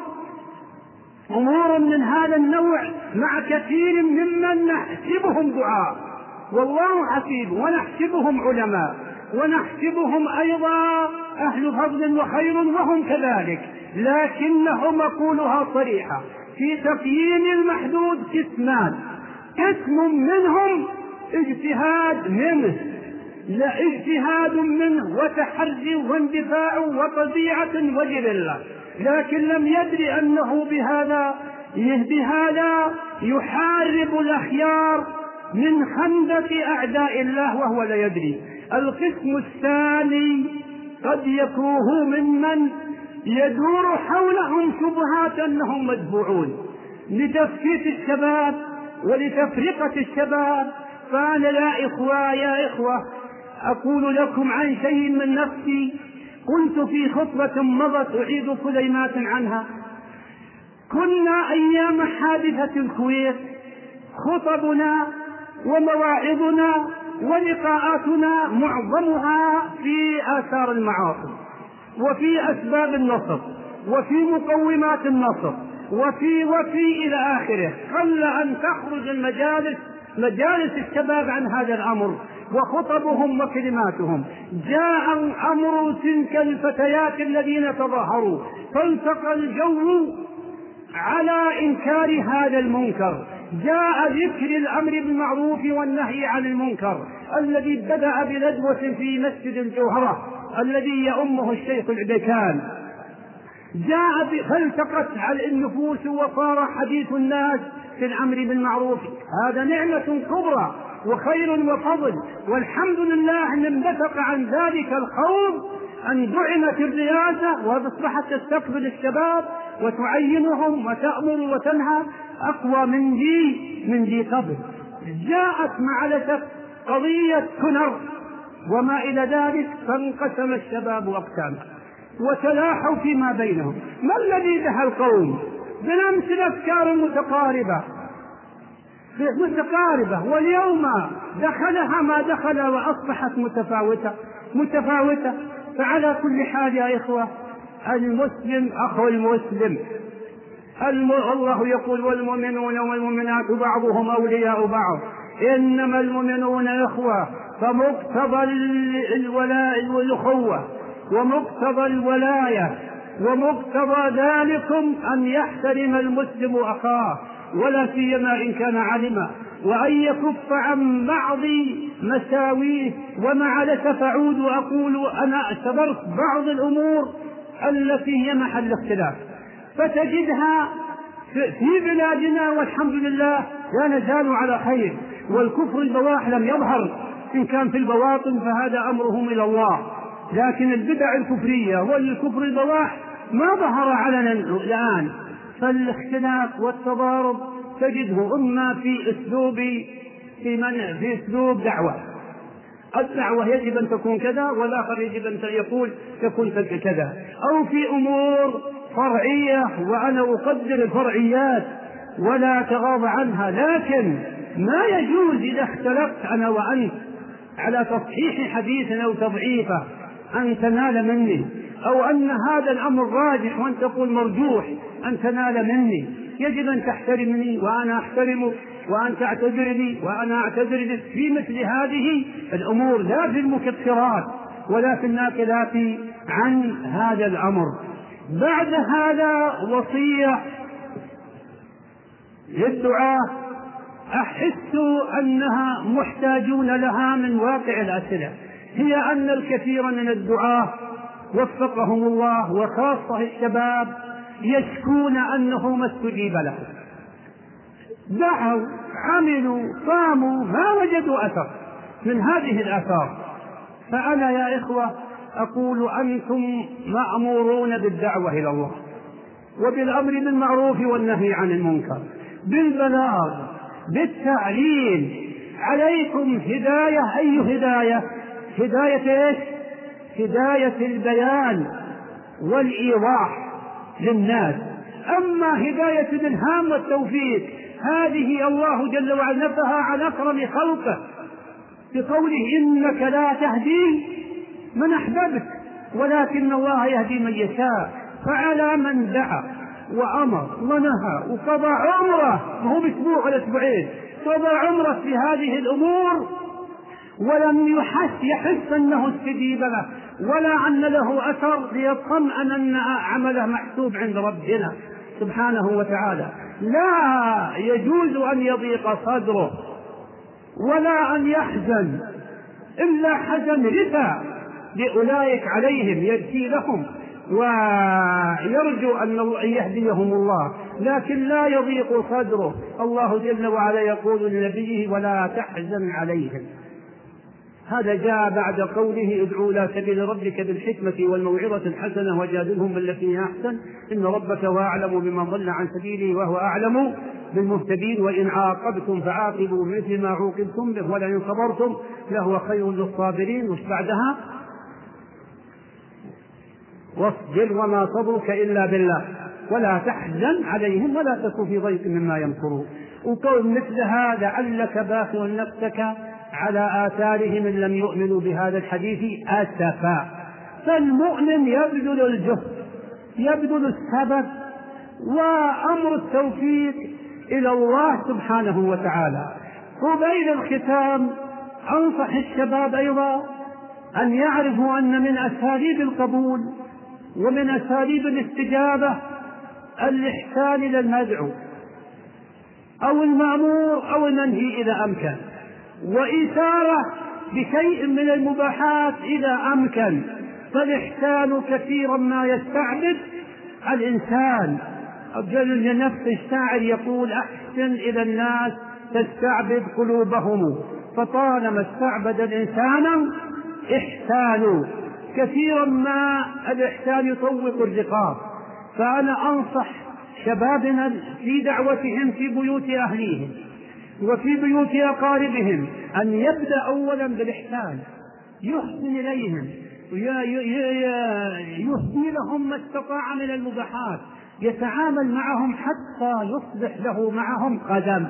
أمور من هذا النوع مع كثير ممن نحسبهم دعاء والله حسيب، ونحسبهم علماء، ونحسبهم أيضا أهل فضل وخير وهم كذلك، لكنهم أقولها صريحة في تقييم المحدود قسمان: قسم منهم اجتهاد منه لا اجتهاد منه وتحري واندفاع وطبيعة وجبلة، لكن لم يدري أنه بهذا بهذا يحارب الأخيار من خندق أعداء الله وهو لا يدري. القسم الثاني قد يكون ممن يدور حولهم شبهات أنهم مدفوعون لتفكيك الشباب ولتفرقة الشباب. فأنا لا إخوة يا إخوة أقول لكم عن شيء من نفسي. كنت في خطبة مضت أعيد كلمات عنها. كنا أيام حادثة الكويت خطبنا ومواعظنا ولقاءاتنا معظمها في آثار المعاصي، وفي أسباب النصر، وفي مقومات النصر، وفي وفي إلى آخره. قل أن تخرج المجالس مجالس الشباب عن هذا الأمر وخطبهم وكلماتهم. جاء أمر تلك الفتيات الذين تظاهروا، فالتقى الجو على إنكار هذا المنكر. جاء ذكر الأمر بالمعروف والنهي عن المنكر الذي بدأ بندوة في مسجد الجوهرة الذي يؤمه الشيخ العبيكان. جاء فالتقت على النفوس وصار حديث الناس في الأمر بالمعروف. هذا نعمة كبرى وخير وفضل، والحمد لله أن انبثق عن ذلك الخوض أن دعمت الرئاسة وأصبحت تستقبل الشباب وتعينهم وتأمر وتنهى أقوى من ذي من ذي قبل. جاءت مع الأسف قضية كنر وما إلى ذلك، فانقسم الشباب أقساما وتلاحوا فيما بينهم. ما الذي دهى القوم؟ بالأمس الأفكار متقاربة متقاربة واليوم دخلها ما دخل وأصبحت متفاوتة متفاوتة. فعلى كل حال يا إخوة، المسلم أخو المسلم. الله يقول والمؤمنون والمؤمنات بعضهم أولياء بعض، إنما المؤمنون إخوة. فمقتضى الولاء والأخوة ومقتضى الولاية ومقتضى ذلكم أن يحترم المسلم أخاه، ولا سيما إن كان علما، وأن يكف عن بعض مساويه. ومع الأسف أعود وأقول أنا اعتبرت بعض الأمور التي هي محل اختلاف فتجدها في بلادنا والحمد لله لا نزال على خير، والكفر البواح لم يظهر. إن كان في البواطن فهذا أمرهم إلى الله، لكن البدع الكفرية والكفر البواح ما ظهر علنا الآن. فالاختلاف والتضارب تجده إما في أسلوب في منع في أسلوب دعوة، الدعوة يجب أن تكون كذا والآخر يجب أن يقول تكون كذا، أو في أمور فرعية وأنا أقدر الفرعيات ولا تغاضى عنها. لكن ما يجوز إذا اختلفت أنا وأنت على تصحيح حديث أو تضعيفه أن تنال مني، أو أن هذا الأمر راجح وأن تقول مرجوح أن تنال مني. يجب أن تحترمني وأنا أحترمك، وأن تعتذرني وأنا أعتذر في مثل هذه الأمور، لا في المكفرات ولا في الناقلات عن هذا الأمر. بعد هذا وصية للدعاة أحس أنها محتاجون لها من واقع الأسئلة، هي أن الكثير من الدعاة وفقهم الله وخاصة الشباب يشكون أنه ما استجيب لهم. دعوا عملوا قاموا ما وجدوا أثر من هذه الآثار. فأنا يا إخوة أقول أنتم مأمورون بالدعوة إلى الله وبالأمر بالمعروف والنهي عن المنكر، بالبلاغ، بالتعليم. عليكم هداية. أي هداية؟ هداية إيش؟ هداية البيان والإيضاح للناس. أما هداية الإلهام والتوفيق هذه الله جل وعلا نفها عن أكرم خلقه بقوله إنك لا تهدي من أحببت ولكن الله يهدي من يشاء. فعلى من دعا وأمر ونهى وقضى عمره، وهو بأسبوع ولا أسبوعين، قضى عمره في هذه الأمور ولم يحس يحس أنه استجيب له ولا أن له أثر، ليطمئن أن عمله محسوب عند ربنا سبحانه وتعالى. لا يجوز أن يضيق صدره ولا أن يحزن إلا حزن رثى لأولئك عليهم، يبكي لهم ويرجو أن يهديهم الله، لكن لا يضيق صدره. الله جل وعلا يقول لنبيه ولا تحزن عليهم. هذا جاء بعد قوله ادعوا إلى سبيل ربك بالحكمة والموعظة الحسنة وجادلهم بالتي هي أحسن إن ربك هو أعلم بمن ضل عن سبيله وهو أعلم بالمهتدين وإن عاقبتم فعاقبوا بمثل ما عوقبتم به ولئن صبرتم لهو خير للصابرين. وش بعدها؟ واصبر وما صبرك إلا بالله ولا تحزن عليهم ولا تكن في ضيق مما يمكرون. وقول مثل هذا لعلك باخع نفسك على آثارهم إن لم يؤمنوا بهذا الحديث أسفا. فالمؤمن يبذل الجهد، يبذل السبب، وأمر التوفيق إلى الله سبحانه وتعالى. قبيل الختام أنصح الشباب أيضا أن يعرفوا أن من أساليب القبول ومن أساليب الاستجابة الإحسان إلى المدعو أو المأمور أو المنهي إذا أمكن، وإثارة بشيء من المباحات إذا أمكن. فالإحسان كثيرا ما يستعبد الإنسان. الجل لنفس الشاعر يقول: أحسن إلى الناس تستعبد قلوبهم، فطالما استعبد الإنسان إحسان. كثيرا ما الإحسان يطوق الرقاب. فأنا أنصح شبابنا في دعوتهم في بيوت أهليهم وفي بيوت أقاربهم أن يبدأ أولا بالإحسان، يحسن إليهم، يهدي لهم ما استطاع من المباحات، يتعامل معهم حتى يصبح له معهم قدم.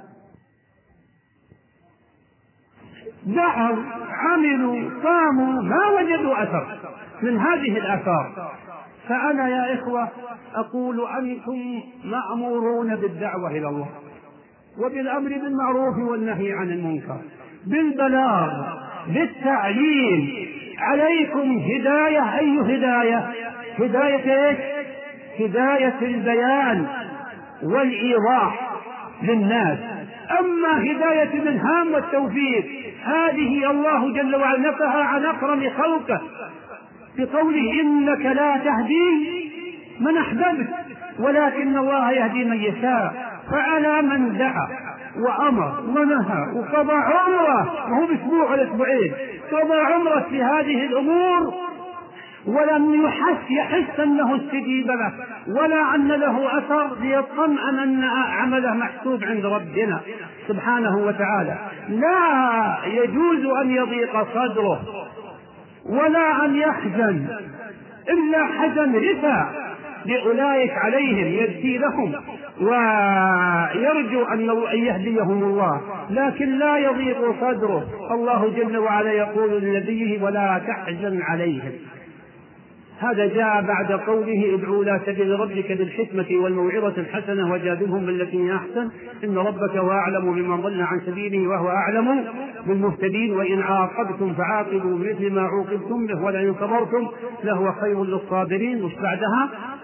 دعوا، عملوا، قاموا، ما وجدوا أثر من هذه الآثار. فأنا يا إخوة أقول: أنتم مأمورون بالدعوة إلى الله وبالأمر بالمعروف والنهي عن المنكر، بالبلاغ، بالتعليم. عليكم هداية. أي هداية؟ هداية إيش؟ هداية البيان والإيضاح للناس. أما هداية الإلهام والتوفيق هذه الله جل وعلا نفها عن أكرم خلقه بقوله: إنك لا تهدي من أحببت ولكن الله يهدي من يشاء. فعلى من دعا وأمر ونهى وقضى عمره، وهو بأسبوع ولا أسبوعين قضى عمره في هذه الأمور ولم يحس يحس أنه استجيب له ولا أن له أثر، ليطمئن أن عمله محسوب عند ربنا سبحانه وتعالى. لا يجوز أن يضيق صدره ولا أن يحزن إلا حزن رثى لأولئك عليهم، يبكي لهم ويرجو أن يهديهم الله، لكن لا يضيق صدره. الله جل وعلا يقول لنبيه: ولا تحزن عليهم. هذا جاء بعد قوله: ادعوا إلى سبيل ربك بالحكمة والموعظة الحسنة وجادلهم بالتي هي أحسن إن ربك هو أعلم بمن ضل عن سبيله وهو أعلم بالمهتدين وإن عاقبتم فعاقبوا بمثل ما عوقبتم به ولئن صبرتم لهو خير للصابرين. مش بعدها: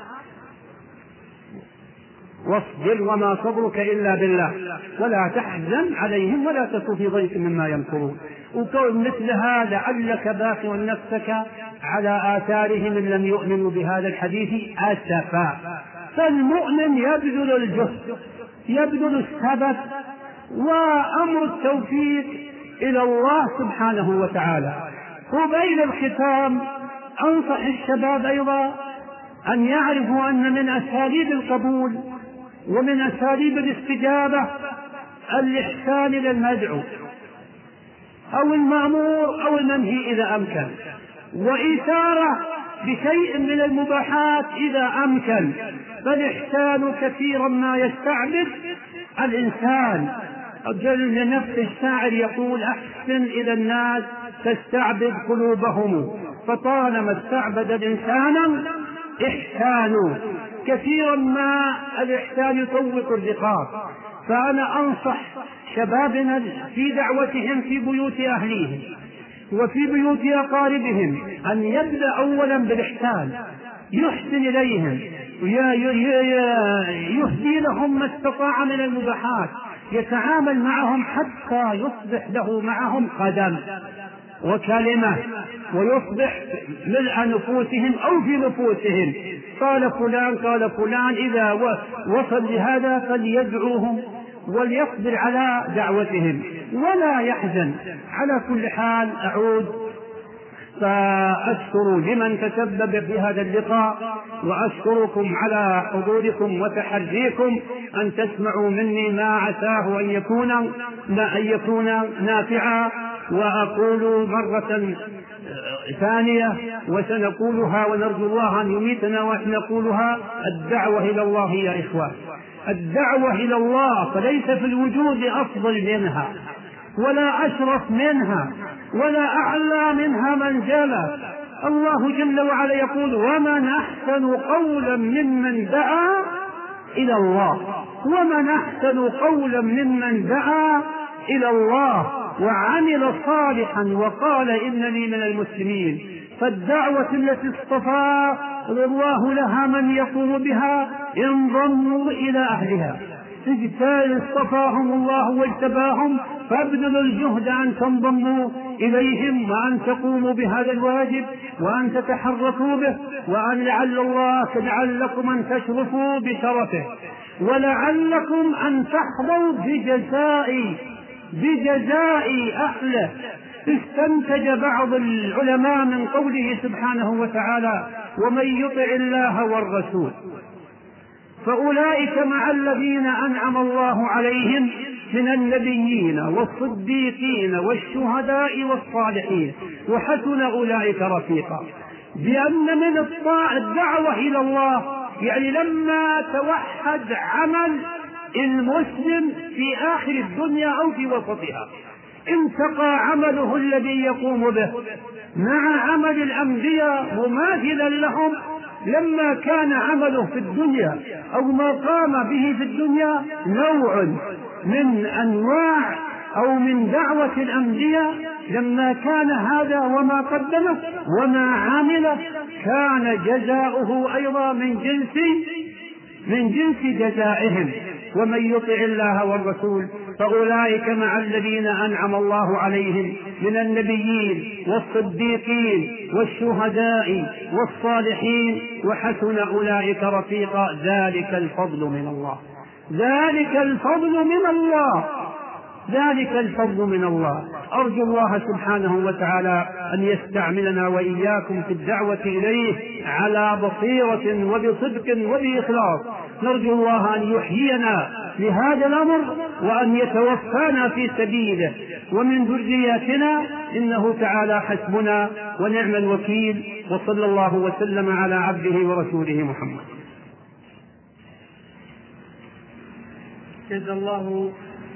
واصبر وما صبرك إلا بالله ولا تحزن عليهم ولا تك في ضيق مما يمكرون. وقول مثل هذا: لعلك باخع نفسك على آثارهم إن لم يؤمنوا بهذا الحديث أسفا. فالمؤمن يبذل الجهد، يبذل السبب، وأمر التوفيق إلى الله سبحانه وتعالى. قبيل الختام أنصح الشباب أيضا أن يعرفوا أن من أساليب القبول ومن أساليب الاستجابة الإحسان إلى المدعو أو المأمور أو المنهي إذا أمكن، وإثارة بشيء من المباحات إذا أمكن. فالإحسان كثيرا ما يستعبد الإنسان. الجل لنفس الشاعر يقول: أحسن إلى الناس تستعبد قلوبهم، فطالما استعبد الإنسان إحسان. كثيرا ما الإحسان يطوق الرقاب. فأنا أنصح شبابنا في دعوتهم في بيوت أهليهم وفي بيوت أقاربهم أن يبدأ أولا بالإحسان، يحسن إليهم، يهدي لهم ما استطاع من المباحات، يتعامل معهم حتى يصبح له معهم قدم وكلمة ويصبح ملء نفوسهم أو في نفوسهم. قال فلان قال فلان إذا وصل لهذا فليدعوهم وليصبر على دعوتهم ولا يحزن. على كل حال أعود فأشكر لمن تسبب في هذا اللقاء، وأشكركم على حضوركم وتحريكم أن تسمعوا مني ما عساه أن يكون أن يكون نافعا. وأقول مرة ثانية وسنقولها ونرجو الله أن يميتنا وإحنا نقولها: الدعوة إلى الله يا إخوة، الدعوة إلى الله، فليس في الوجود أفضل منها ولا أشرف منها ولا أعلى منها منزلة الله جل وعلا يقول: ومن أحسن قولا ممن دعا إلى الله، ومن أحسن قولا ممن دعا إلى الله وعمل صالحا وقال إنني من المسلمين. فالدعوة التي اصطفى الله لها من يقوم بها انضموا إلى أهلها، اصطفاهم الله واجتباهم، فابذلوا الجهد أن تنضموا إليهم وأن تقوموا بهذا الواجب وأن تتحركوا به، وأن لعل الله لعلكم أن تشرفوا بشرفه، ولعلكم أن تحظوا بجزاء بجزاء أهله. استنتج بعض العلماء من قوله سبحانه وتعالى: ومن يطع الله والرسول فأولئك مع الذين أنعم الله عليهم من النبيين والصديقين والشهداء والصالحين وحسن أولئك رفيقا. بأن من الدعوة إلى الله يعني لما توحد عمل المسلم في آخر الدنيا أو في وسطها، انتقى عمله الذي يقوم به مع عمل الأنبياء مماثلا لهم لما كان عمله في الدنيا أو ما قام به في الدنيا نوع من أنواع أو من دعوة الأنبياء، لما كان هذا وما قدمه وما عمله كان جزاؤه أيضا من جنس من جنس جزائهم. ومن يطع الله والرسول فأولئك مع الذين أنعم الله عليهم من النبيين والصديقين والشهداء والصالحين وحسن أولئك رفيقا. ذلك الفضل من الله، ذلك الفضل من الله، ذلك الفضل من الله. أرجو الله سبحانه وتعالى أن يستعملنا وإياكم في الدعوة إليه على بصيرة وبصدق وبإخلاص. نرجو الله أن يحيينا لهذا الأمر وأن يتوفانا في سبيله، ومن ذرياتنا إنه تعالى حسبنا ونعم الوكيل. وصلى الله وسلم على عبده ورسوله محمد. جزا الله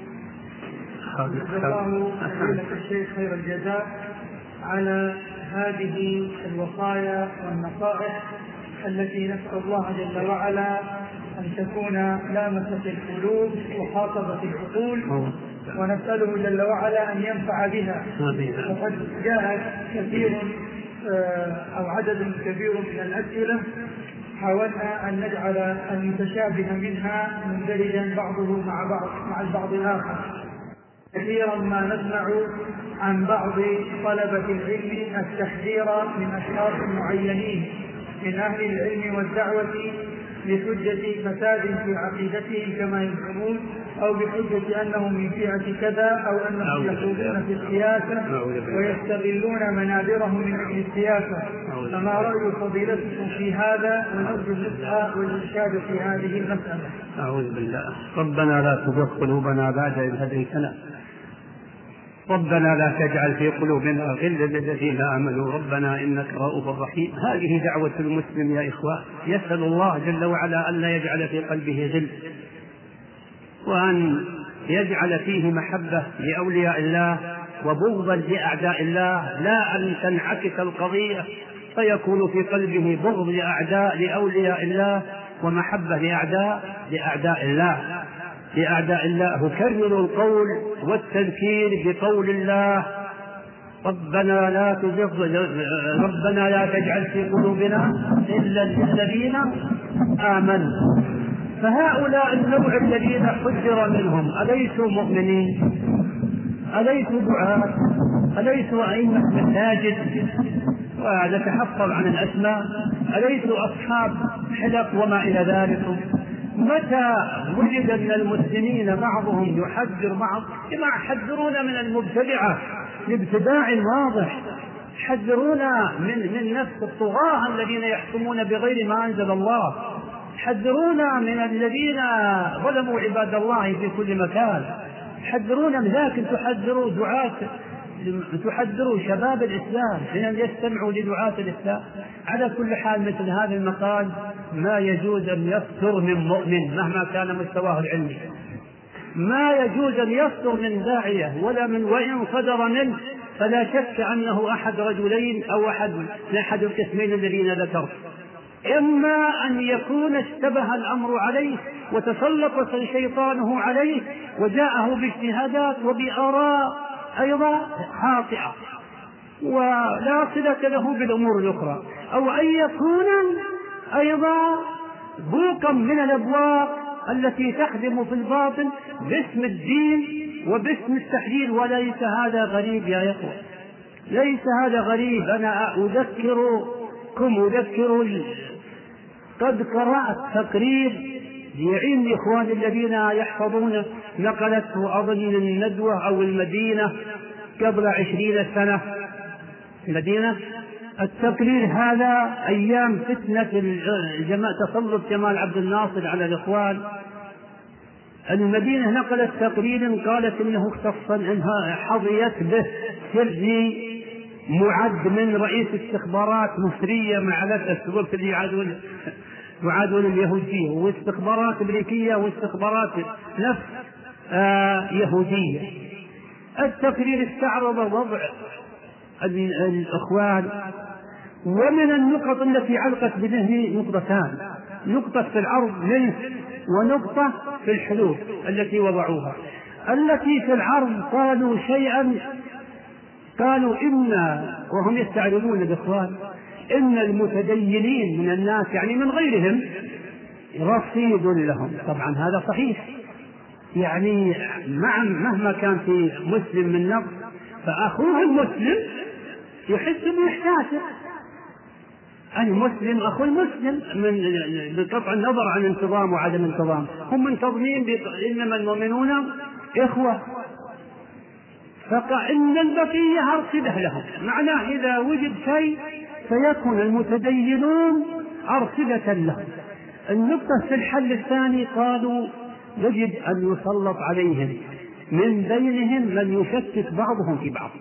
جزا الله فضيلة الشيخ خير الجزاء على هذه الوصايا والنصائح التي نسأل الله جل وعلا أن تكون لامست القلوب وخاطبت العقول، ونسأله جل وعلا أن ينفع بها. وقد جاءت كثير أو عدد كبير من الأسئلة حاولنا أن نجعل المتشابه منها مندرجا بعضه مع بعض مع البعض الآخر. كثيرا ما نسمع عن بعض طلبة العلم التحذير من أشخاص معينين من أهل العلم والدعوة بحجة فساد في عقيدتهم كما يزعمون، أو بحجة أنهم من فئة كذا، أو أنهم يخوضون في السياسة ويستغلون منابرهم من أجل السياسة. فما رأي فضيلتكم في هذا؟ ونرجو النصح والإرشاد في هذه المسألة. أعوذ بالله. ربنا لا تزغ قلوبنا بعد إذ هديتنا، ربنا لا تجعل في قلوبنا غلا للذين آمنوا ربنا إنك رؤوف رحيم. هذه دعوة المسلم يا إخوان، يسأل الله جل وعلا أن لا يجعل في قلبه غل، وأن يجعل فيه محبة لأولياء الله وبغضا لأعداء الله، لا أن تنعكس القضية فيكون في قلبه بغض لأعداء لأولياء الله ومحبة لأعداء لأعداء الله لأعداء الله. كرروا القول والتذكير بقول الله: ربنا لا تزغ ربنا لا تجعل في قلوبنا إلا للذين آمنوا. فهؤلاء النوع الذين حذر منهم أليسوا مؤمنين؟ أليسوا دعاة؟ أليسوا أئمة مساجد؟ ونتحفظ عن الأسماء. أليسوا أصحاب حلق وما إلى ذلك؟ متى وجد من المسلمين بعضهم يحذر بعض؟ كما يحذرون من المبتدعة لابتداع واضح، يحذرون من من نفس الطغاة الذين يحكمون بغير ما أنزل الله، يحذرون من الذين ظلموا عباد الله في كل مكان، يحذرون. لكن تحذروا دعاة، تحذروا شباب الإسلام من أن يستمعوا لدعاة الإسلام. على كل حال مثل هذا المقال ما يجوز أن يصدر من مؤمن مهما كان مستواه العلمي، ما يجوز أن يصدر من داعية ولا من وإن صدر منه فلا شك أنه أحد رجلين أو أحد أحد القسمين الذين ذكرت، إما أن يكون اشتبه الأمر عليه وتسلط شيطانه عليه وجاءه باجتهادات وبآراء أيضا خاطئة ولا صلة له بالأمور الأخرى، أو أن يكون أيضا بوقا من الأبواق التي تخدم في الباطن باسم الدين وباسم التحليل. وليس هذا غريب يا إخوة، ليس هذا غريب. أنا أذكركم أذكر قد قرأت تقرير يعين الإخوان الذين يحفظون، نقلته أظن الندوة أو المدينة قبل عشرين سنة المدينة. التقرير هذا أيام فتنة تسلط جمال عبد الناصر على الإخوان. المدينة نقلت تقرير قالت إنه اختص إنها حظيت به سري معد من رئيس استخبارات مصرية مع الأسف اللي يعادون يعادون اليهودية، واستخبارات أمريكية واستخبارات نفس آه يهودية. التقرير استعرض وضع الإخوان، ومن النقط التي علقت بذهني نقطتان: نقطة في العرض منه ونقطة في الحلول التي وضعوها. التي في العرض قالوا شيئا، قالوا إن وهم يستعرضون الإخوان إن المتدينين من الناس يعني من غيرهم رصيد لهم. طبعا هذا صحيح، يعني مع مهما كان في مسلم من نقص فأخوه المسلم يحس بإحساسه. المسلم أخو المسلم من بقطع النظر عن انتظام وعدم انتظام، هم منتظمين، إنما المؤمنون إخوة، فإن البقية أرصده لهم. معناه إذا وجد شيء فيكون المتدينون أرصدة لهم. النقطة في الحل الثاني قالوا يجب أن يسلط عليهم من بينهم من يشكك بعضهم في بعض،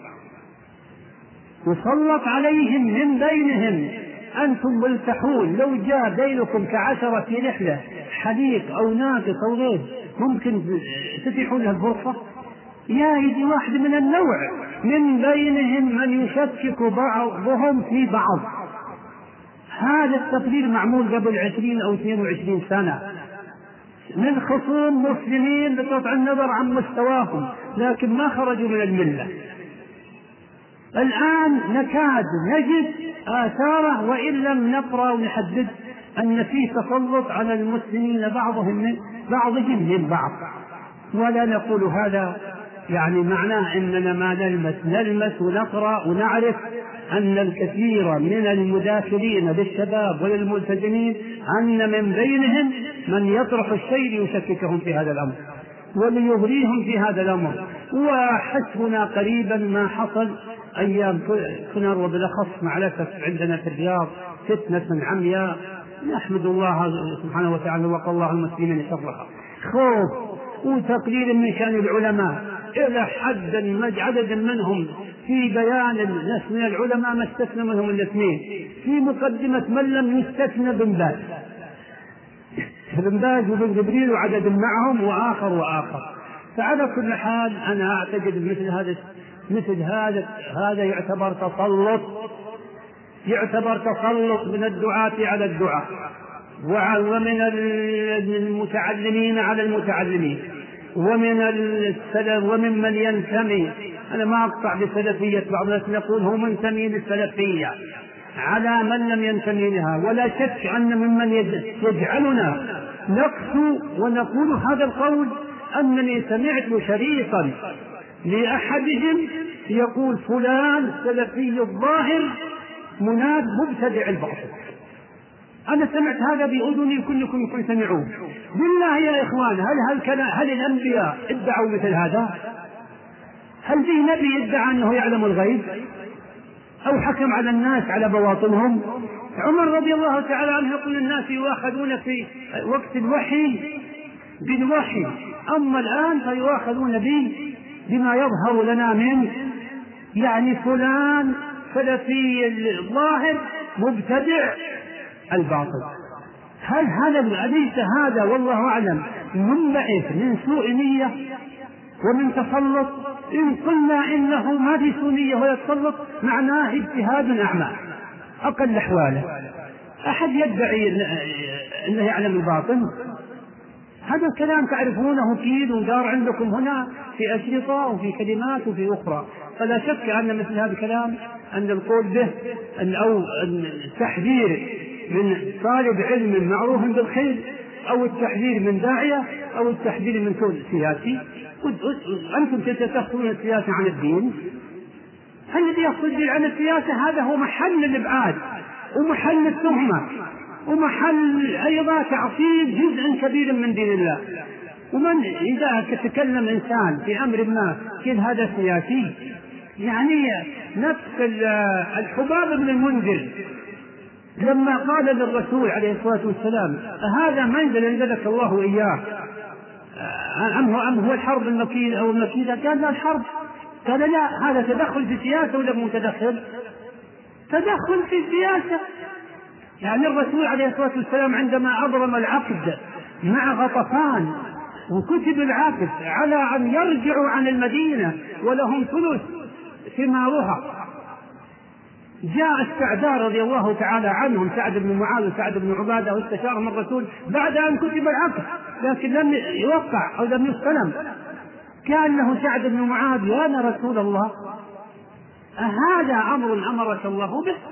يسلط عليهم من بينهم. أنتم ملتحون، لو جاء بينكم كعشرة في رحلة حليق أو ناقص أو غير ممكن تتيحون له الفرصة؟ يا يجي واحد من النوع من بينهم من يشكك بعضهم في بعض. هذا التقرير معمول قبل عشرين أو اثنين وعشرين سنة من خصوم مسلمين بقطع النظر عن مستواهم، لكن ما خرجوا من الملة. الآن نكاد نجد آثاره، وإن لم نقرأ ونحدد أن فيه تسلط على المسلمين بعضهم من بعضهم من بعض. ولا نقول هذا يعني معناه أننا ما نلمس نلمس ونقرأ ونعرف أن الكثير من المداخلين للشباب وللملتزمين أن من بينهم من يطرح الشيء ليشككهم في هذا الأمر وليغريهم في هذا الأمر. وحسبنا قريبا ما حصل أيام كنر، وبالأخص مع الأسف عندنا في الرياض فتنة عمياء نحمد الله سبحانه وتعالى وقى الله المسلمين شرها، خوف وتقليل من شأن العلماء إلى حد عدد منهم في بيان الناس من العلماء ما استثنى منهم الاثنين في مقدمة من لم يستثنى بن باز بن باز وبن جبريل وعدد معهم وآخر وآخر. فعلى كل حال أنا أعتقد مثل هذا مثل هذا هذا يعتبر تسلط يعتبر تسلط من الدعاة على الدعاة ومن المتعلمين على المتعلمين ومن السلف ومن من ينتمي. أنا ما أقطع بسلفية بعض الناس يقول هو منتمي للسلفية على من لم ينتمي لها، ولا شك أن ممن يجعلنا نقص ونقول هذا القول أنني سمعت شريطا لأحدهم يقول فلان سلفي الظاهر مناد مبتدع الباطل. أنا سمعت هذا بأذني كلكم يكون سمعوه. بالله يا إخوان، هل هل كان هل الأنبياء ادعوا مثل هذا؟ هل في نبي ادعى أنه يعلم الغيب أو حكم على الناس على بواطنهم؟ عمر رضي الله تعالى عنه يقول الناس يؤاخذون في وقت الوحي بالوحي، أما الآن فيؤاخذون به بما يظهر لنا منه، يعني فلان سلفي الظاهر مبتدع الباطل. هل هذا أليس هذا والله أعلم منبعث من سوء نية ومن تسلط؟ إن قلنا إنه ما في سنية ولا تسلط معناه اجتهاد أعمى أقل أحواله. أحد يدعي أنه يعلم الباطن؟ هذا الكلام تعرفونه كيد ودار عندكم هنا في أشرطة وفي كلمات وفي أخرى. فلا شك أن مثل هذا الكلام أن القول به أن أو التحذير من طالب علم معروف بالخير، أو التحذير من داعية، أو التحذير من كل سياسي. أنتم تتخذون السياسة عن الدين. الذي يأخذ الدين عن السياسة هذا هو محل الإبعاد ومحل التهمة ومحل أيضا تعطيل جزء كبير من دين الله. ومن إذا تتكلم إنسان في أمر ما كل هذا سياسي، يعني نفس الحباب بن المنذر لما قال للرسول عليه الصلاة والسلام هذا منزل أنزلك الله إياه أم هو, أم هو الحرب المكيدة أو المكيدة؟ قال لا الحرب. قال لا، هذا تدخل في السياسة ولا مو تدخل؟ تدخل في السياسة. يعني الرسول عليه الصلاة والسلام عندما أبرم العقد مع غطفان وكتب العقد على أن يرجعوا عن المدينة ولهم ثلث ثمارها، جاء السعداء رضي الله تعالى عنهم سعد بن معاذ وسعد بن عبادة واستشارهم الرسول بعد أن كتب العقد لكن لم يوقع أو لم يستلم. كان له سعد بن معاذ يا رسول الله أهذا أمر أمرك الله به؟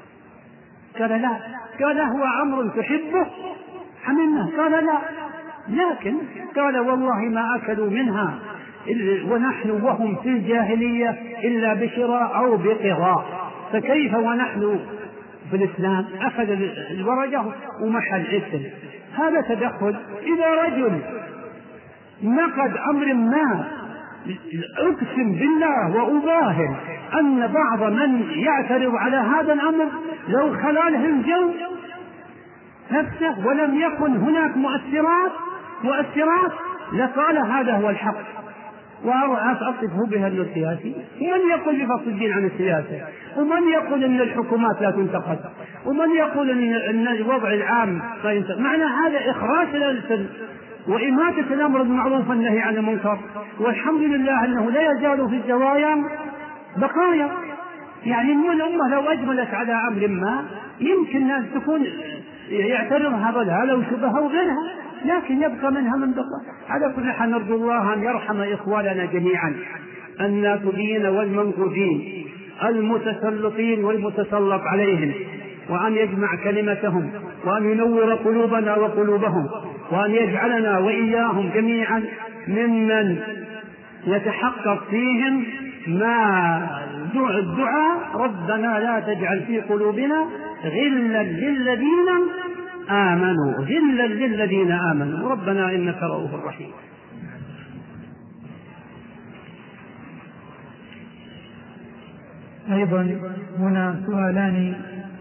قال لا. قال هو أمر تحبه حملنا؟ قال لا. لكن قال والله ما أكلوا منها ونحن وهم في الجاهلية إلا بشراء أو بقراء، فكيف ونحن في الإسلام؟ أخذ الورقة ومحى الاسم. هذا تدخل. إذا رجل نقد أمر ما أقسم بالله وأباهر أن بعض من يعترض على هذا الأمر لو خلاله الجو نفسه ولم يكن هناك مؤثرات مؤثرات لقال هذا هو الحق وأصفه بها السياسي. ومن يقول بفصل الدين عن السياسة؟ ومن يقول أن الحكومات لا تنتقد؟ ومن يقول أن الوضع العام لا ينتقد؟ معنى هذا إخراج الألسن وإماتة الأمر بالمعروف والنهي عن المنكر. والحمد لله أنه لا يزال في الزوايا بقايا. يعني الأمة لو أجملت على أمر ما يمكن أن تكون يعترضها ضلها لو شبهه وغيرها، لكن يبقى منها من بقى. على كل حال نرجو الله أن يرحم إخواننا جميعا الناكبين والمنكوبين المتسلطين والمتسلط عليهم، وأن يجمع كلمتهم، وأن ينور قلوبنا وقلوبهم، وأن يجعلنا وإياهم جميعا ممن يتحقق فيهم ما الدعاء ربنا لا تجعل في قلوبنا غلا للذين آمنوا غلا للذين آمنوا ربنا إنك رؤوف رحيم. أيضا هنا سؤالان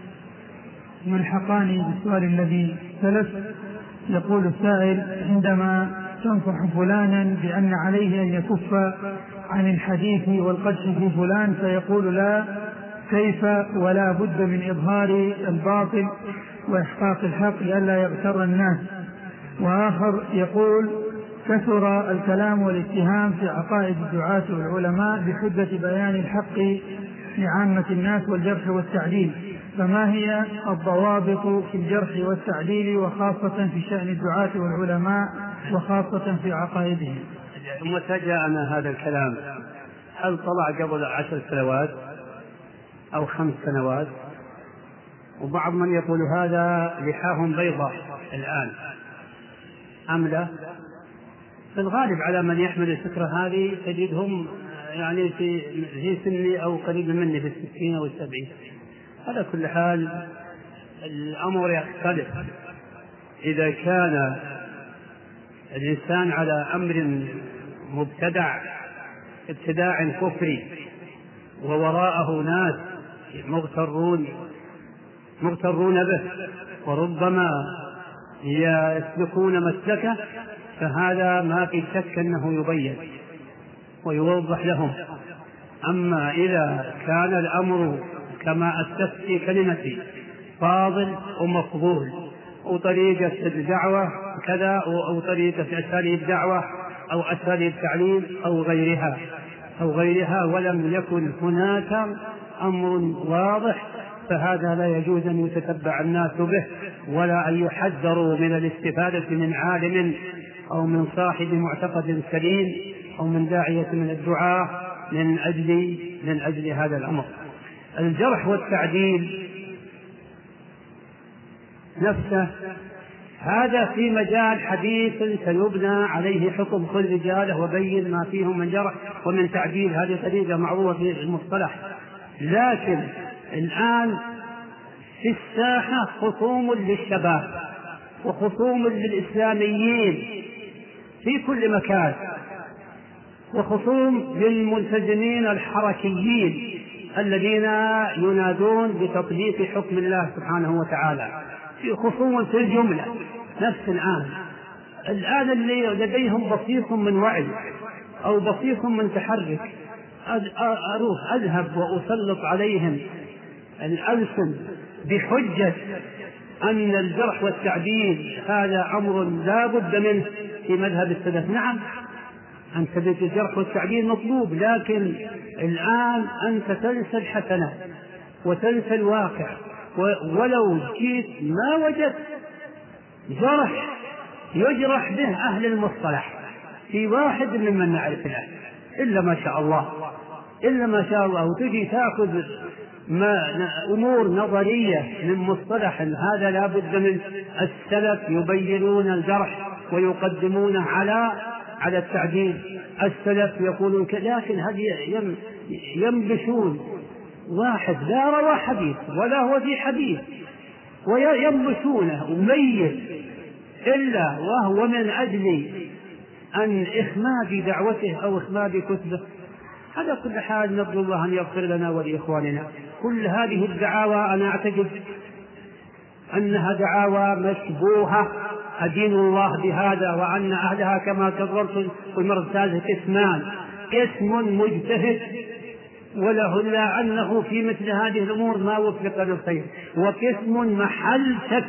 ملحقان بالسؤال الذي ثلث. يقول السائل عندما تنصح فلانا بأن عليه أن يكف عن الحديث والقدح في فلان فيقول لا، كيف ولا بد من إظهار الباطل وإحقاق الحق لئلا يغتر الناس. وآخر يقول كثر الكلام والاتهام في عقائد الدعاة والعلماء بحجة بيان الحق لعامة الناس والجرح والتعديل، فما هي الضوابط في الجرح والتعديل وخاصة في شأن الدعاة والعلماء وخاصة في عقائدهم؟ متى جاءنا هذا الكلام؟ هل طلع قبل عشر سنوات أو خمس سنوات؟ وبعض من يقول هذا لحاهم بيضاء الآن أم لا؟ في الغالب على من يحمل الفكرة هذه تجدهم يعني في في سني أو قريب مني في الستين أو السبعين. على كل حال الأمر يختلف. إذا كان الإنسان على أمر مبتدع ابتداع كفري ووراءه ناس مغترون مغترون به وربما يسلكون مسلكه، فهذا ما في شك أنه يبين ويوضح لهم. أما إذا كان الأمر كما أسست في كلمتي فاضل ومفضول وطريقة الدعوة كذا أو طريقة أساليب دعوة أو أساليب تعليم أو غيرها، أو غيرها ولم يكن هناك أمر واضح، فهذا لا يجوز أن يتتبع الناس به، ولا أن يحذروا من الاستفادة من عالم أو من صاحب معتقد سليم أو من داعية من الدعاة من أجل من أجل هذا الأمر. الجرح والتعديل نفسه هذا في مجال حديث سيبنى عليه حكم كل رجاله وبين ما فيهم من جرح ومن تعديل، هذه طريقة معروفة في المصطلح. لكن الآن في الساحة خصوم للشباب وخصوم للإسلاميين في كل مكان، وخصوم للملتزمين الحركيين الذين ينادون بتطبيق حكم الله سبحانه وتعالى، في خصوم في الجملة. نفس الآن الآن اللي لديهم بسيط من وعي أو بسيط من تحرك أروح أذهب وأسلط عليهم الألسن بحجة أن الجرح والتعديل هذا أمر لا بد منه في مذهب السلف. نعم، أن تثبت الجرح والتعديل مطلوب، لكن الآن أنت تنسى الحسنة وتنسى الواقع، ولو جيت ما وجدت جرح يجرح به أهل المصطلح في واحد ممن نعرف له إلا ما شاء الله إلا ما شاء الله، وتجي تأخذ ما أمور نظرية من مصطلح هذا لا بد من السلف يبينون الجرح ويقدمونه على على التعديل. السلف يقولون لكن هذه ينبشون واحد لا روى حديث ولا هو في حديث وينبشونه وميت إلا وهو من أجل أن إخماد دعوته أو إخماد كتبه. هذا كل حال نرجو الله أن يغفر لنا ولإخواننا. كل هذه الدعاوى أنا أعتقد أنها دعاوى مشبوهة، أدين الله بهذا، وأن أهلها كما كررت في المرة اسمان: اسم مجتهد وله إلا أنه في مثل هذه الأمور ما وفق للخير، وقسم محل شك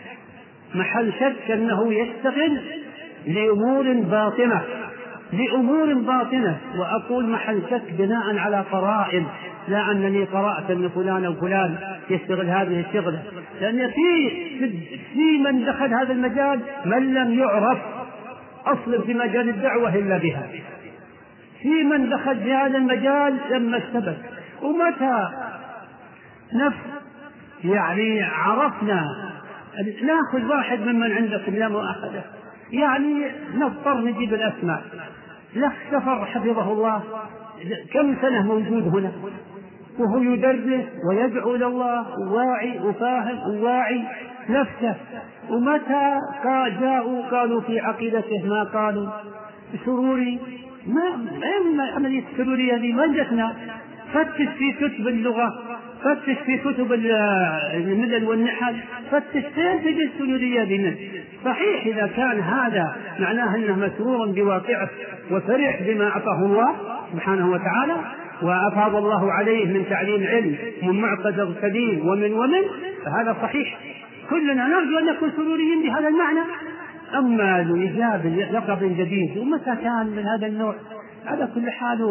محل شك أنه يشتغل لأمور باطنة لأمور باطنة وأقول محل شك بناء على قرائن، لا أنني قرأت أن فلان أو فلان يشتغل هذه الشغلة، لأن في في من دخل هذا المجال من لم يعرف أصلا في مجال الدعوة إلا بها، في من دخل في هذا المجال لما اشتبك. ومتى نفس يعني عرفنا ناخذ واحد ممن عندكم لا مؤاخذة، يعني نضطر نجيب الأسماء. الأخ سفر حفظه الله كم سنة موجود هنا وهو يدرس ويدعو إلى الله واعي وفاهم وواعي نفسه، ومتى جاءوا قالوا في عقيدته ما قالوا سروري، ما عملية السرورية هذه ما جتنا. فتش في كتب اللغة، فتش في كتب الملل والنحل، فتش فين تجد السرورية بمن. صحيح إذا كان هذا معناه أنه مسرور بواقعه وفرح بما أعطاه الله سبحانه وتعالى وأفاض الله عليه من تعليم علم من معقد سليم ومن ومن فهذا صحيح، كلنا نرجو أن نكون سروريين بهذا المعنى. أما الإجابة لقب جديد ومتى كان من هذا النوع على كل حال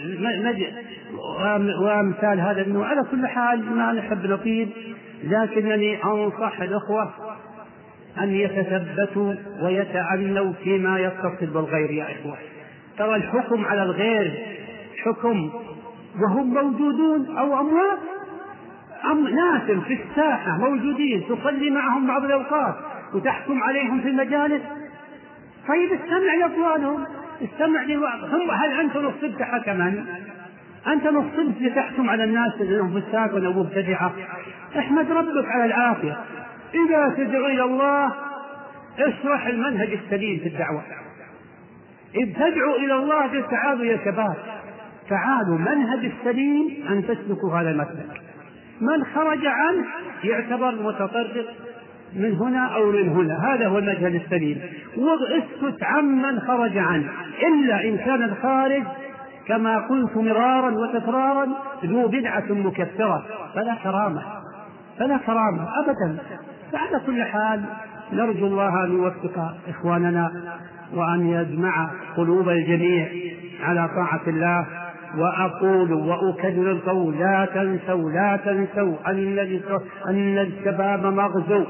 وأمثال هذا النوع على كل حال ما نحب نطيل، لكنني أنصح الأخوة أن يتثبتوا ويتعنوا فيما يتصل بالغير. يا إخوة، ترى الحكم على الغير حكم وهم موجودون أو أموات، أم ناس في الساحة موجودين تصلي معهم بعض الأوقات وتحكم عليهم في المجالس. طيب استمع لأقوالهم، استمع لهم. هل أنت نصبت حكما؟ أنت نصبت لتحكم على الناس أنهم فساق أو مبتدعة؟ احمد ربك على العافية. إذا تدعو إلى الله اشرح المنهج السليم في الدعوة. إذ تدعو إلى الله تعالوا يا شباب، تعالوا منهج السليم أن تسلكوا هذا المسلك. من خرج عنه يعتبر متطرف من هنا أو من هنا، هذا هو المنهج السليم. واسكت عمن خرج عنه، إلا إن كان الخارج كما قلت مرارا وتكرارا ذو بدعة مكفرة فلا كرامة فلا كرامة أبدا. فعلى كل حال نرجو الله أن يوفق إخواننا وأن يجمع قلوب الجميع على طاعة الله وأقول وأكرر القول لا تنسوا لا تنسوا أن الشباب مغزو،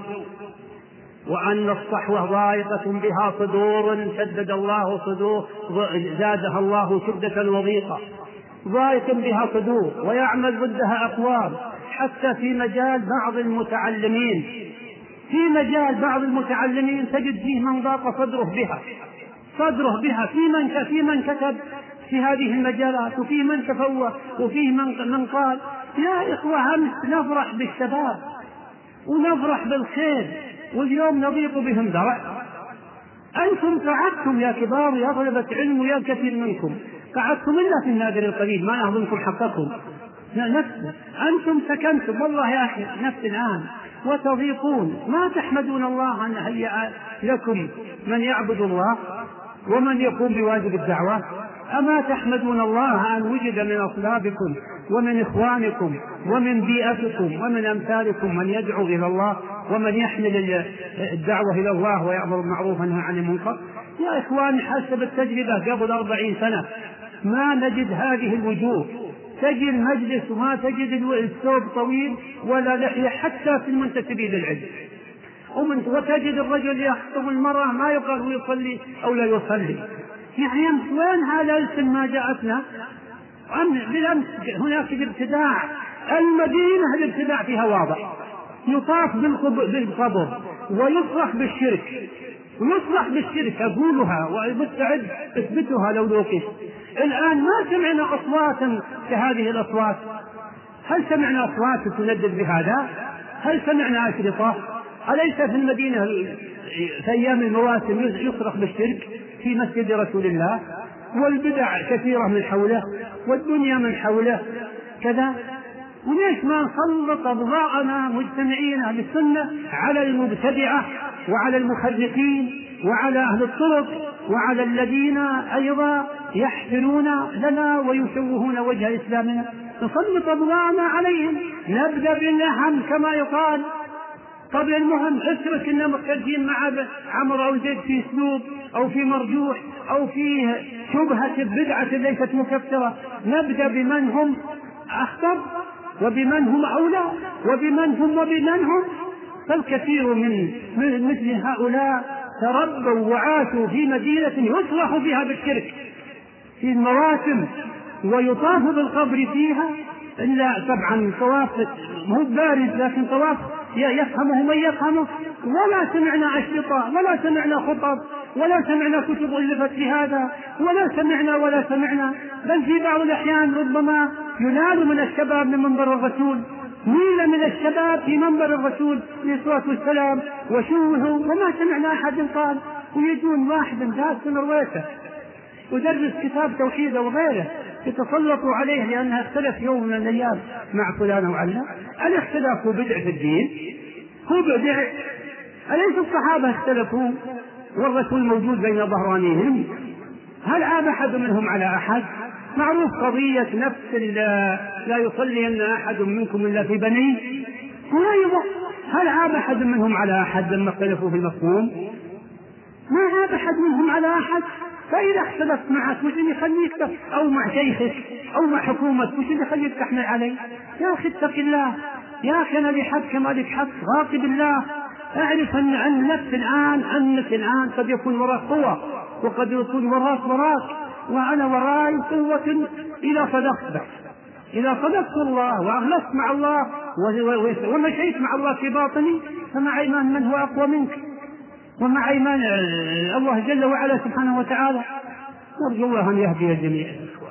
وأن الصحوة ضائقة بها صدور شدد الله صدور زادها الله شدة وضيقة، ضائق بها صدور ويعمل ضدها أقوام، حتى في مجال بعض المتعلمين في مجال بعض المتعلمين تجد فيه من ضاق صدره بها صدره بها في من في من كتب في هذه المجالات، وفي من تفوه، وفيه من من قال يا إخوة أمس نفرح بالشباب ونفرح بالخير، واليوم نضيق بهم درع. أنتم قعدتم يا كبار يا طلبة علم ويا كثير منكم قعدتم إلا في النادر القليل ما يهضمكم حقكم نفسه. أنتم سكنتم والله يا أخي نفس الآن وتضيقون، ما تحمدون الله أن هيأ لكم من يعبد الله ومن يقوم بواجب الدعوة؟ أما تحمدون الله أن وجد من أصلابكم ومن إخوانكم ومن بيئتكم ومن أمثالكم من يدعو إلى الله ومن يحمل الدعوة إلى الله ويأمر بالمعروف وينهى عن المنكر؟ يا إخواني حسب التجربة قبل أربعين سنة ما نجد هذه الوجوه، تجد المجلس وما تجد الثوب طويل ولا لحية حتى في المنتسبين للعلم، وتجد الرجل يخطب المرأة ما يقال يصلي أو لا يصلي. يعني وين هذا السن ما جاءتنا؟ بالأمس هناك الابتداع، المدينة الابتداع فيها واضح، يطاف بالقبر ويصرخ بالشرك ويصرخ بالشرك أقولها ومستعد اثبتها لو لوقف. الآن ما سمعنا أصواتا كهذه الأصوات، هل سمعنا أصوات تندد بهذا؟ هل سمعنا أشرطة؟ أليس في المدينة في أيام المواسم يصرخ بالشرك في مسجد رسول الله؟ والبدع كثيرة من حوله والدنيا من حوله كذا. وليش ما نسلط أضواءنا مجتمعين أهل السنة على المبتدعة وعلى المخرفين وعلى أهل الطرق وعلى الذين أيضا يحسنون لنا ويشوهون وجه إسلامنا؟ نسلط أضواءنا عليهم، نبدأ بالأهم كما يقال. طب المهم اترك إننا مختلفين مع عمرو أو زيد في أسلوب أو في مرجوح أو في شبهة بدعة ليست مكفرة، نبدأ بمن هم أخطر وبمن هم أولى وبمن هم وبمن هم. فالكثير من مثل هؤلاء تربوا وعاشوا في مدينة يصرخ فيها بالشرك في المواسم ويطاف بالقبر فيها، إلا طبعا طواف مو بارز لكن طواف يفهمه من يفهمه. ولا سمعنا أشرطة ولا سمعنا خطب ولا سمعنا كتب ألفت بهذا ولا سمعنا ولا سمعنا بل في بعض الأحيان ربما ينال من الشباب من منبر الرسول، نيل من الشباب في منبر الرسول عليه الصلاة والسلام وشوهوا وما سمعنا أحد قال. ويجون واحد داس من رويته ودرس كتاب توحيد وغيره يتسلطوا عليه لأنها اختلف يوم من الأيام مع فلان وعلان. الاختلاف هو بدع في الدين، هو بدع. أليس الصحابة اختلفوا والرسول موجود بين ظهرانيهم؟ هل عاب أحد منهم على أحد؟ معروف قضية نفس لا يصلين أحد منكم إلا في بني قريظة، هل عاب أحد منهم على أحد لما اختلفوا في المفهوم؟ ما عاب أحد منهم على أحد. فإذا اختلفت معك وش اللي يخليك، أو مع شيخك أو مع حكومتك وش اللي يخليك تحمل عليه؟ يا أخي اتق الله، يا أخي أنا لي حق كما لك حق، راقب الله، اعرف أن أنك الآن أنك الآن قد يكون وراك قوة وقد يكون وراك وراك وأنا وراي قوة إذا صدقت بك، إذا صدقت الله وأخلصت مع الله ومشيت مع الله في باطني فمع إيمان من هو أقوى منك ومع إيمان الله جل وعلا سبحانه وتعالى. نرجو الله أن يهدي الجميع.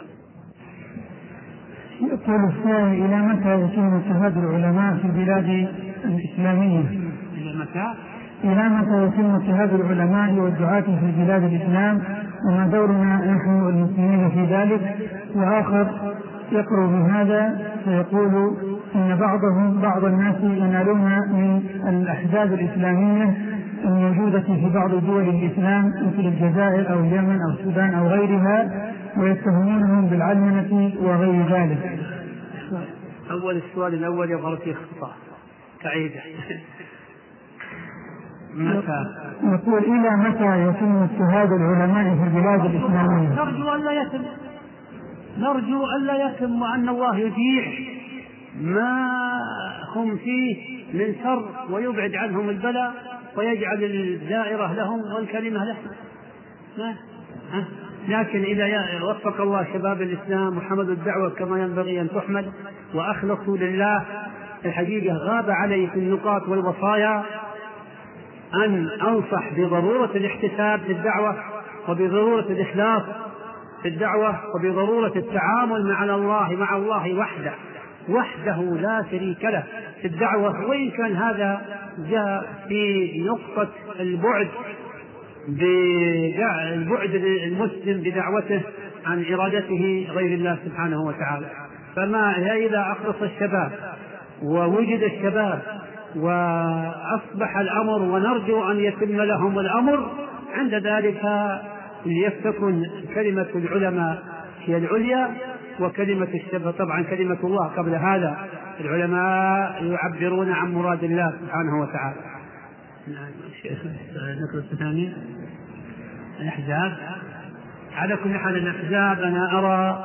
يقول السائل: إلى متى يتم اجتهاد العلماء في البلاد الإسلامية؟ إلى متى؟ إلى متى يتم اجتهاد العلماء والدعاة في بلاد الإسلام، وما دورنا نحن المسلمين في ذلك؟ وآخر يقرأ بهذا فيقول إن بعضهم بعض الناس ينالون من الأحزاب الإسلامية الموجودة في بعض دول الإسلام مثل الجزائر أو اليمن أو السودان أو غيرها ويتهمونهم بالعلمنة وغير ذلك. أول السؤال الأول يظهر فيه خطأ كعيدة. متى؟ نقول إلى متى يتم اجتهاد العلماء في البلاد الإسلامية؟ نرجو أن لا يتم نرجو ألا يتم وأن الله يزيح ما هم فيه من شر ويبعد عنهم البلاء ويجعل الدائرة لهم والكلمة لهم. لكن إذا وفق الله شباب الإسلام وحمدوا الدعوة كما ينبغي أن تحمد وأخلصوا لله، الحقيقة غاب علي في النقاط والوصايا أن أنصح بضرورة الاحتساب في الدعوة وبضرورة الإخلاص في الدعوة وبضرورة التعامل مع الله مع الله وحده وحده لا شريك له في الدعوة، وإن كان هذا جاء في نقطة البعد البعد المسلم بدعوته عن إرادته غير الله سبحانه وتعالى. فما إذا أخلص الشباب ووجد الشباب وأصبح الأمر ونرجو أن يتم لهم الأمر، عند ذلك ليفتكن كلمة العلماء هي العليا وكلمة الشباب طبعا كلمة الله قبل هذا. العلماء يعبرون عن مراد الله سبحانه وتعالى. نقرأ الثانية الأحزاب. على كل حال الأحزاب أنا أرى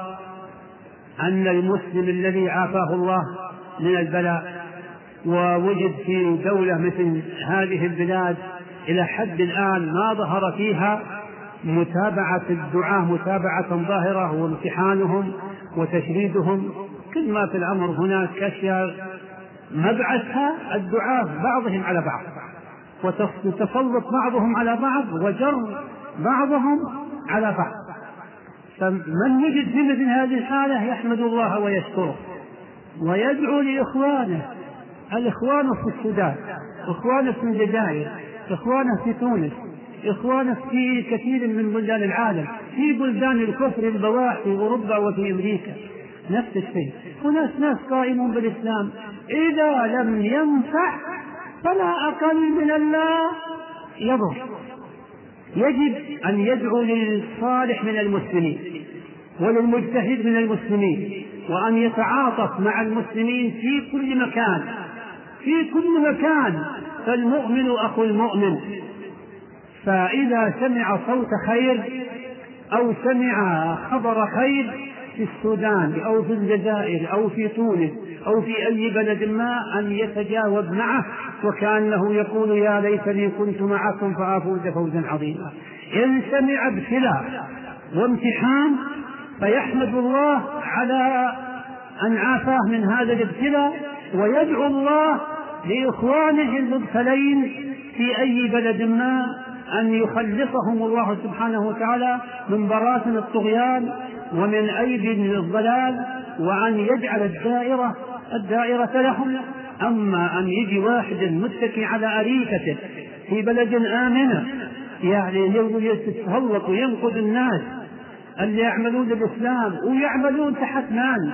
أن المسلم الذي عافاه الله من البلاء ووجد في دولة مثل هذه البلاد إلى حد الآن ما ظهر فيها متابعة الدعاة متابعة ظاهرة وامتحانهم وتشريدهم، كل ما في الأمر هناك أشياء مبعثها الدعاة بعضهم على بعض وتسلط بعضهم على بعض وجر بعضهم على بعض. فمن يجد في مثل هذه الحالة يحمد الله ويشكره ويدعو لإخوانه، الإخوان في السودان، إخوانه في الجزائر، إخوانه في تونس، إخوانه في كثير من بلدان العالم، في بلدان الكفر البواح في أوروبا وفي أمريكا نفس الشيء. هناك ناس قائمون بالإسلام إذا لم ينفع فلا أقل من الله يضر. يجب أن يدعو للصالح من المسلمين وللمجتهد من المسلمين وأن يتعاطف مع المسلمين في كل مكان في كل مكان فالمؤمن أخو المؤمن. فإذا سمع صوت خير أو سمع خبر خير في السودان أو في الجزائر أو في تونس أو في أي بلد ما أن يتجاوب معه وكأنه يقول يا ليتني كنت معكم فأفوز فوزا عظيما. إن سمع ابتلاء وامتحان فيحمد الله على أن عافاه من هذا الابتلاء ويدعو الله لإخوانه المبتلين في أي بلد ما أن يخلصهم الله سبحانه وتعالى من براثن الطغيان ومن أيدي الضلال وأن يجعل الدائرة الدائرة لهم. أما أن يجي واحد متكي على أريكته في بلد آمنة يعني يتسلط وينقذ الناس اللي يعملون بالإسلام ويعملون تحت مان،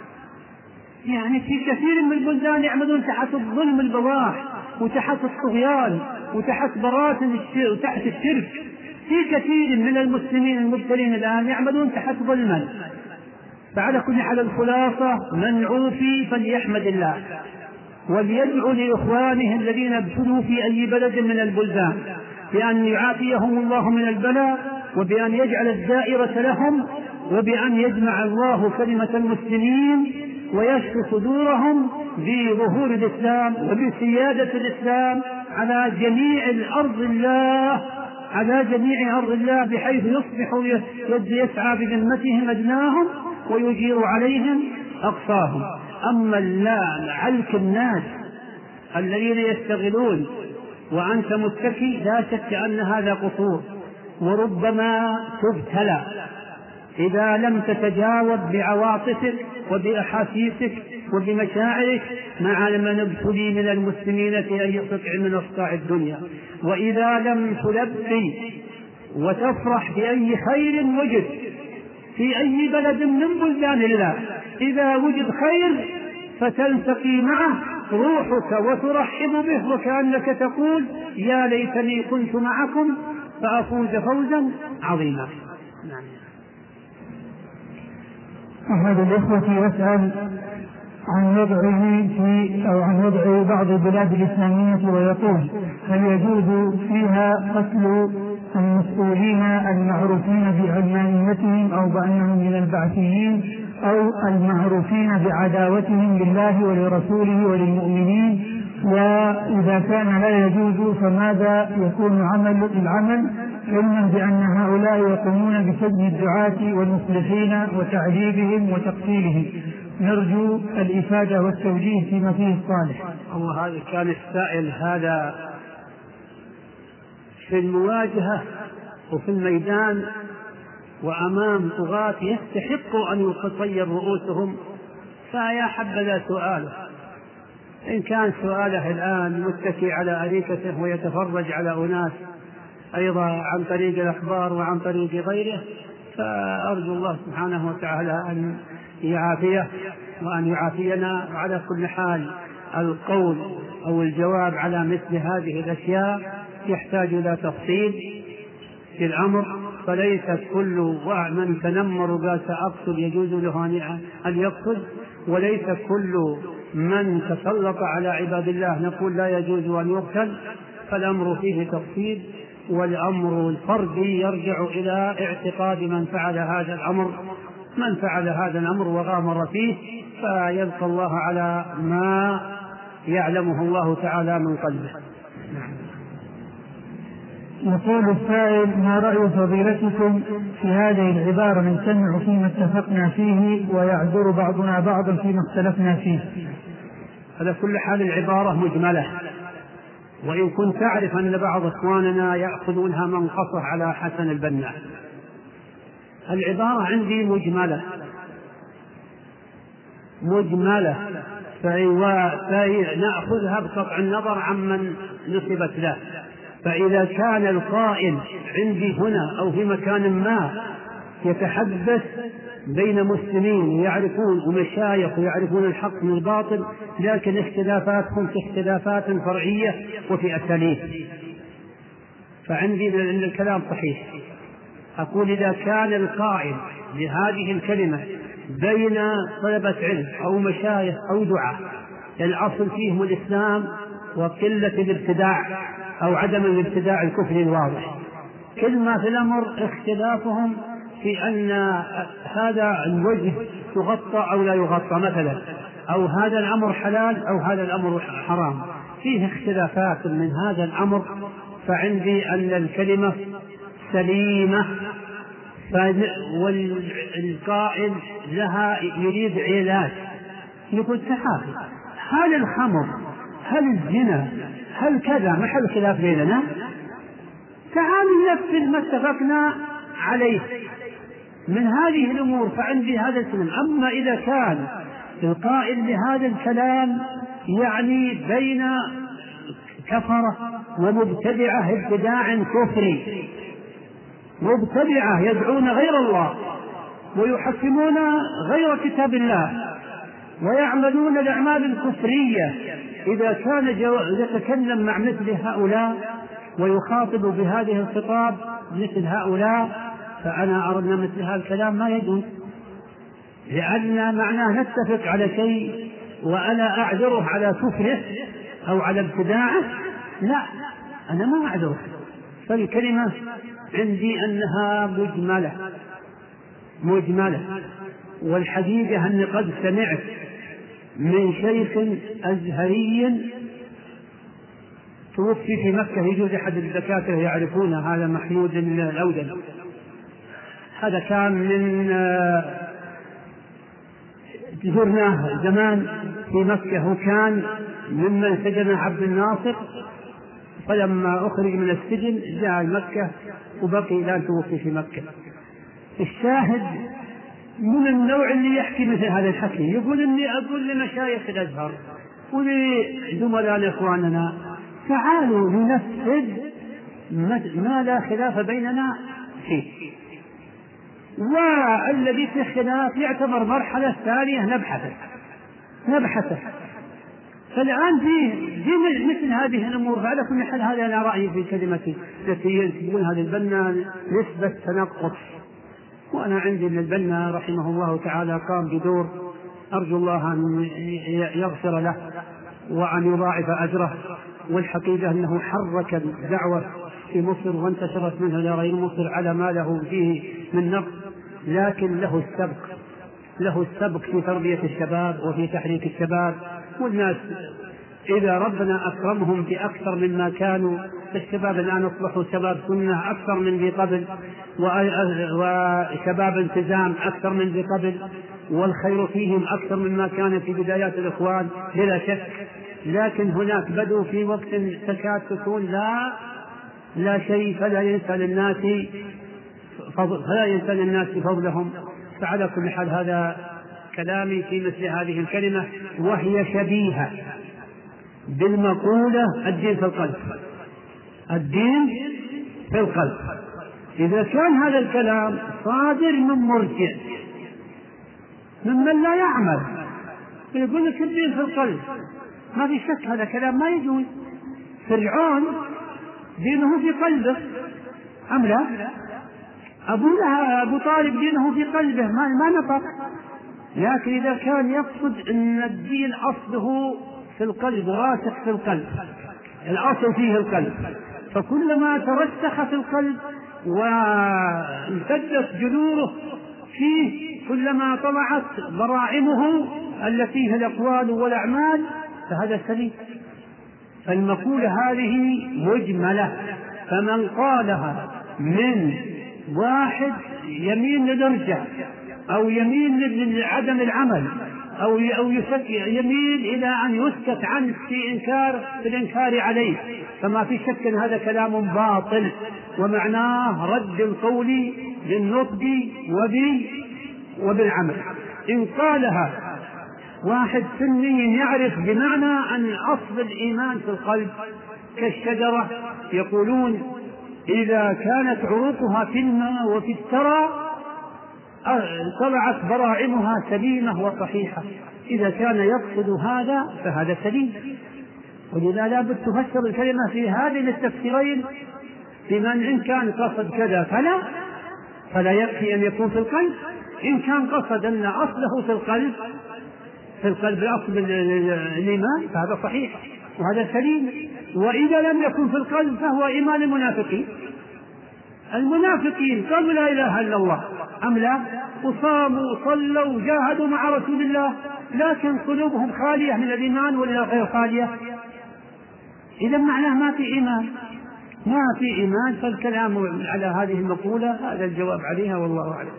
يعني في كثير من البلدان يعملون تحت الظلم البواح وتحت الطغيان وتحت براثن الشرك وتحت الشرك. في كثير من المسلمين المبتلين الآن يعملون تحت ظلما. فعلى كل حال الخلاصة من عوفي فليحمد الله وليدعو لإخوانه الذين ابتلوا في أي بلد من البلدان بأن يعافيهم الله من البلاء وبأن يجعل الدائرة لهم وبأن يجمع الله كلمة المسلمين ويشفي صدورهم بظهور الإسلام وبسيادة الإسلام على جميع الأرض الله على جميع أرض الله بحيث يصبح يسعى بذمتهم أدناهم ويجير عليهم أقصاهم. أما علك الناس الذين يشتغلون وأنت متكي لا شك أن هذا قصور وربما تبتلى إذا لم تتجاوب بعواطفك وبأحاسيسك وبمشاعرك مع من ابتلي من المسلمين في أي قطع من أقطاع الدنيا. وإذا لم تلبي وتفرح بأي خير وجد في أي بلد من بلدان الله، إذا وجد خير فتلتقي معه روحك وترحب به وكأنك تقول يا ليتني كنت معكم فأفوز فوزا عظيما. أحد الإخوة يسأل عن وضعه في أو عن وضع بعض البلاد الإسلامية، ويقول: هل يجوز فيها قتل المسؤولين المعروفين بعلمانيتهم أو بأنهم من البعثيين أو المعروفين بعداوتهم لله ولرسوله وللمؤمنين؟ وإذا كان لا يجوز فماذا يكون عمل العمل، علما بأن هؤلاء يقومون بسجن الدعاة والمصلحين وتعذيبهم وتقتيلهم؟ نرجو الإفادة والتوجيه فيما فيه الصالح. الله، هذا كان السائل هذا في المواجهة وفي الميدان وأمام طغاة يستحقوا أن يطير رؤوسهم، فيا حبذا سؤاله. إن كان سؤاله الآن متكي على أريكته ويتفرج على أناس أيضا عن طريق الأخبار وعن طريق غيره، فأرجو الله سبحانه وتعالى أن يعافيه وأن يعافينا. وعلى كل حال القول أو الجواب على مثل هذه الأشياء يحتاج إلى تفصيل في الأمر، فليس كل من تنمر وقال سأقتل يجوز له أن يقتل، وليس كل من تسلط على عباد الله نقول لا يجوز أن يقتل. فالأمر فيه تفصيل، والأمر الفردي يرجع إلى اعتقاد من فعل هذا الأمر من فعل هذا الأمر وغامر فيه، فيلقى الله على ما يعلمه الله تعالى من قلبه. يقول السائل: ما رأي فضيلتكم في هذه العبارة: نجتمع فيما اتفقنا فيه ويعذر بعضنا بعضا فيما اختلفنا فيه؟ على كل حال العبارة مجملة، وإن كنت تعرف أن بعض إخواننا يأخذونها منقصة على حسن البنا. العبارة عندي مجملة مجملة فنأخذها بقطع النظر عمن نسبت له. فإذا كان القائل عندي هنا أو في مكان ما يتحدث بين مسلمين يعرفون ومشايخ ويعرفون الحق من الباطل، لكن اختلافاتهم في اختلافات فرعية وفي أساليب، فعندي أن الكلام صحيح. أقول إذا كان القائل لهذه الكلمة بين طلبة علم أو مشايخ أو دعاة الأصل فيهم الإسلام وقلة الابتداع أو عدم الابتداع الكفري الواضح، كل ما في الأمر اختلافهم في أن هذا الوجه يغطى أو لا يغطى مثلا، أو هذا الأمر حلال أو هذا الأمر حرام، فيه اختلافات من هذا الأمر. فعندي أن الكلمة سليمة، والقائل لها يريد علاج. يقول تعال، هل الخمر هل الزنا هل كذا محل خلاف بيننا؟ تعالوا ننفذ ما اتفقنا عليه من هذه الأمور. فعندي هذا الكلام. أما إذا كان القائل لهذا الكلام يعني بين كفرة ومبتدعة ابتداع كفري، مبتدعة يدعون غير الله ويحكمون غير كتاب الله ويعملون الأعمال الكفرية، إذا كان يتكلم مع مثل هؤلاء ويخاطب بهذه الخطاب مثل هؤلاء، فأنا أرى أن مثل هذا الكلام ما يجوز، لأن معناه نتفق على شيء وأنا أعذره على كفره أو على ابتداعه، لا، أنا ما أعذره. فالكلمة عندي أنها مجملة مجملة والحقيقة أني قد سمعت من شيخ أزهري توفي في مكة، يجوز أحد الدكاترة يعرفونه، هذا محمود الأودل. هذا كان من زرناه زمان في مكة، وكان ممن سجن عبد الناصر، فلما أخرج من السجن جاء مكة وبقي إلى أن توفي في مكة. الشاهد من النوع اللي يحكي مثل هذا الحكي، يقول إني أقول لمشايخ الأزهر ولزملاء إخواننا تعالوا ننفذ ما لا خلاف بيننا فيه، والذي في خلاف يعتبر مرحلة ثانية نبحثه نبحثه فالآن في مثل هذه الأمور. فعلى كل حال هذا أنا رأيي في كلمتي التي ينسبون هذا البنا نسبة تنقص، وأنا عندي أن البنا رحمه الله تعالى قام بدور أرجو الله أن يغفر له وأن يضاعف أجره. والحقيقة أنه حرك الدعوة في مصر وانتشرت منها إلى غير مصر على ما له فيه من نقص، لكن له السبق له السبق في تربية الشباب وفي تحريك الشباب. والناس إذا ربنا أكرمهم بأكثر مما كانوا، الشباب الآن أصبحوا شباب سنة أكثر من ذي قبل، وشباب التزام أكثر من ذي قبل، والخير فيهم أكثر مما كان في بدايات الإخوان بلا شك. لكن هناك بدوا في وقت تكاد تكون لا لا شيء، فلا ينسى للناس فضل فلا ينسى للناس فضلهم. فعلى كل حال هذا كلامي في مثل هذه الكلمة، وهي شبيهة بالمقولة الدين في القلب. الدين في القلب. إذا كان هذا الكلام صادر من مرجع ممن لا يعمل يقول لك الدين في القلب، ما في شك هذا كلام ما يجوز. فرعون دينه في قلبه أم لا؟ أبو لها أبو طالب دينه في قلبه ما, ما نطق. لكن إذا كان يقصد أن الدين أصله في القلب راسخ في القلب، الأصل فيه القلب، فكلما ترسخ في القلب وامتدت جذوره فيه كلما طلعت براعمه التي هي الأقوال والأعمال فهذا سليم. فالمقولة هذه مجملة، فمن قالها من واحد يمين للرجع أو يمين لعدم العمل أو يميل إلى أن يسكت عنه في إنكار في الإنكار عليه، فما في شك أن هذا كلام باطل، ومعناه رد القول بالنطق وبالعمل. إن قالها واحد سني يعرف بمعنى أن أصل الإيمان في القلب كالشجرة، يقولون إذا كانت عروقها في الماء وفي الثرى طلعت براعمها سليمة وصحيحة. إذا كان يقصد هذا فهذا سليم، ولذا لا بد تفسر الكلمة في هذين التفسيرين. بمن إن كان قصد كذا فلا فلا يكفي أن يكون في القلب، إن كان قصد أن أصله في القلب في القلب أصل الإيمان فهذا صحيح وهذا سليم. وإذا لم يكن في القلب فهو إيمان المنافقين. المنافقين قالوا لا إله إلا الله أم لا، وصاموا وصلوا وجاهدوا مع رسول الله، لكن قلوبهم خالية من الإيمان ولا غير خالية. إذا معناه ما في إيمان ما في إيمان فالكلام على هذه المقولة هذا الجواب عليها والله أعلم.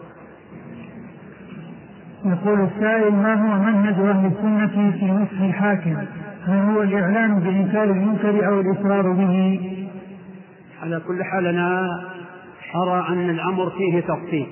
يقول السائل: ما هو منهج أهل السنة في نصح الحاكم؟ هل هو الإعلان بإنكار المنكر أو الإصرار به؟ على كل حال أنا أرى أن الأمر فيه تفصيل.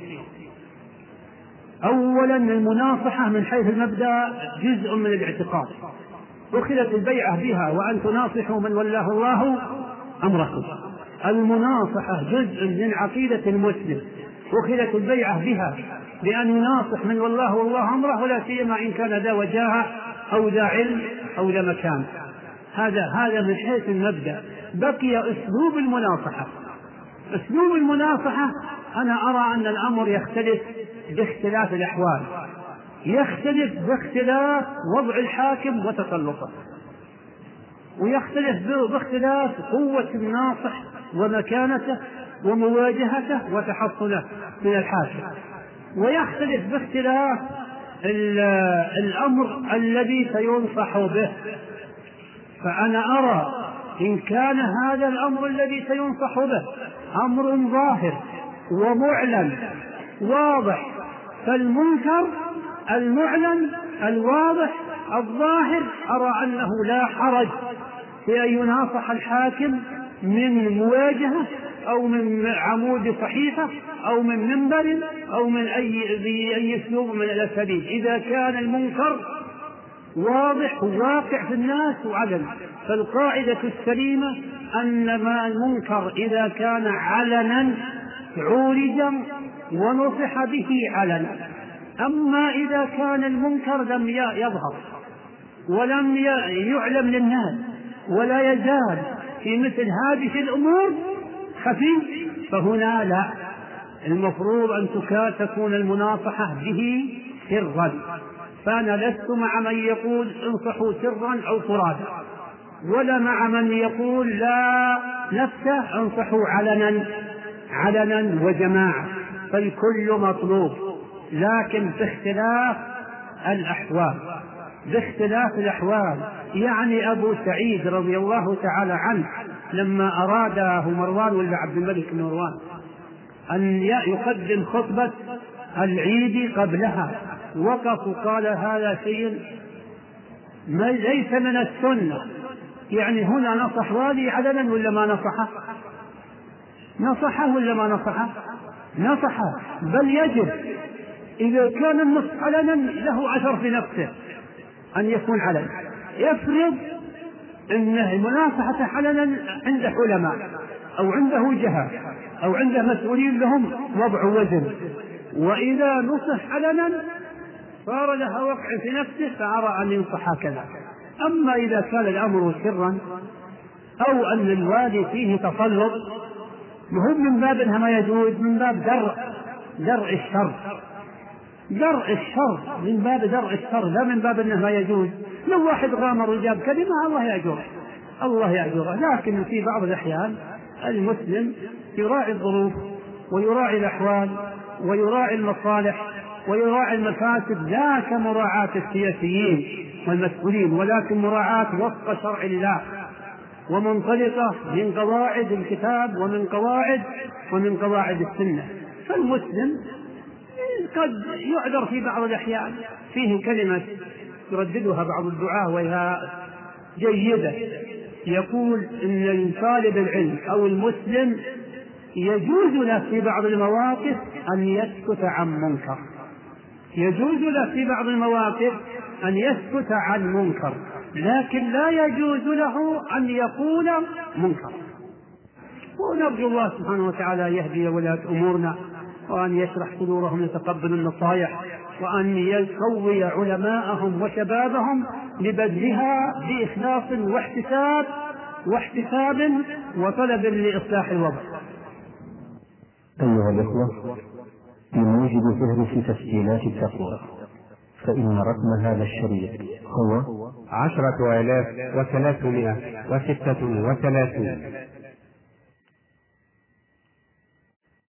أولا المناصحة من حيث المبدأ جزء من الاعتقاد، أخذت البيعة بها وأن تناصحوا من ولاه الله أمركم. المناصحة جزء من عقيدة المسلم، أخذت البيعة بها بأن يناصح من والله والله أمره، ولا سيما إن كان ذا وجاهة أو ذا علم أو ذا مكان. هذا هذا من حيث المبدأ. بقي أسلوب المناصحة. أسلوب المناصحة أنا أرى أن الأمر يختلف باختلاف الأحوال، يختلف باختلاف وضع الحاكم وتسلطه، ويختلف باختلاف قوة الناصح ومكانته ومواجهته وتحصله من الحاكم، ويختلف باختلاف الأمر الذي سينصح به. فأنا أرى إن كان هذا الأمر الذي سينصح به أمر ظاهر ومعلن واضح، فالمنكر المعلن الواضح الظاهر أرى أنه لا حرج في أن يناصح الحاكم من مواجهة أو من عمود صحيفة أو من منبر أو من أي أي أسلوب من الأساليب، إذا كان المنكر واضح وواقع في الناس وعلن. فالقاعدة السليمة أن ما المنكر إذا كان علنا عولج ونصح به علنا، أما إذا كان المنكر لم يظهر ولم يعلم للناس ولا يزال في مثل هذه الأمور خفي، فهنا لا، المفروض أن تكون المناصحة به سرا فأنا لست مع من يقول انصحوا سرا أو فرادا، ولا مع من يقول لا نفسه انصحوا علنا علنا وجماعة، فالكل مطلوب، لكن باختلاف الأحوال باختلاف الأحوال. يعني أبو سعيد رضي الله تعالى عنه لما أراده مروان ولا عبد الملك بن مروان أن يقدم خطبة العيد قبلها، وقف وقال هذا شيء ليس من السنة. يعني هنا نصح والي علنا ولا ما نصحه؟ نصحه ولا ما نصحه؟ نصحه، بل يجب إذا كان النصح علنا له أثر في نفسه أن يكون علنا. يفرض أن المناصحة علنا عند علماء أو عنده جهة أو عنده مسؤولين لهم وضع وزن، وإذا نصح علنا صار لها وقع في نفسه فأرى أن ينصح هكذا. أما إذا كان الأمر سرا أو أن الوالي فيه تسلط، مهم من باب أنها ما يجوز، من باب درء درء الشر درء الشر من باب درء الشر، لا من باب أنه ما يجوز. لو واحد غامر وجاب كلمة الله يأجره الله يأجره لكن في بعض الأحيان المسلم يراعي الظروف ويراعي الأحوال ويراعي المصالح ويراعي المفاسد، لا كمراعاة السياسيين والمسؤولين، ولكن مراعاة وفق شرع الله ومنطلقة من قواعد الكتاب ومن قواعد ومن قواعد السنة. فالمسلم قد يعذر في بعض الأحيان، فيه كلمة يرددها بعض الدعاة وهي جيدة، يقول إن طالب العلم أو المسلم يجوز له في بعض المواقف أن يسكت عن منكر يجوز له في بعض المواقف أن يسكت عن منكر، لكن لا يجوز له أن يقول منكر. ونرجو الله سبحانه وتعالى يهدي ولاة أمورنا وأن يشرح صدورهم لتقبل النصائح، وأن يقوي علماءهم وشبابهم لبذلها بإخلاص واحتساب واحتساب وطلب لإصلاح الوضع. أيها الإخوة، بموجب فهرس تسجيلات التقوى فإن رقم هذا الشريط هو عشرة آلاف وثلاثمائة وستة وثلاثون.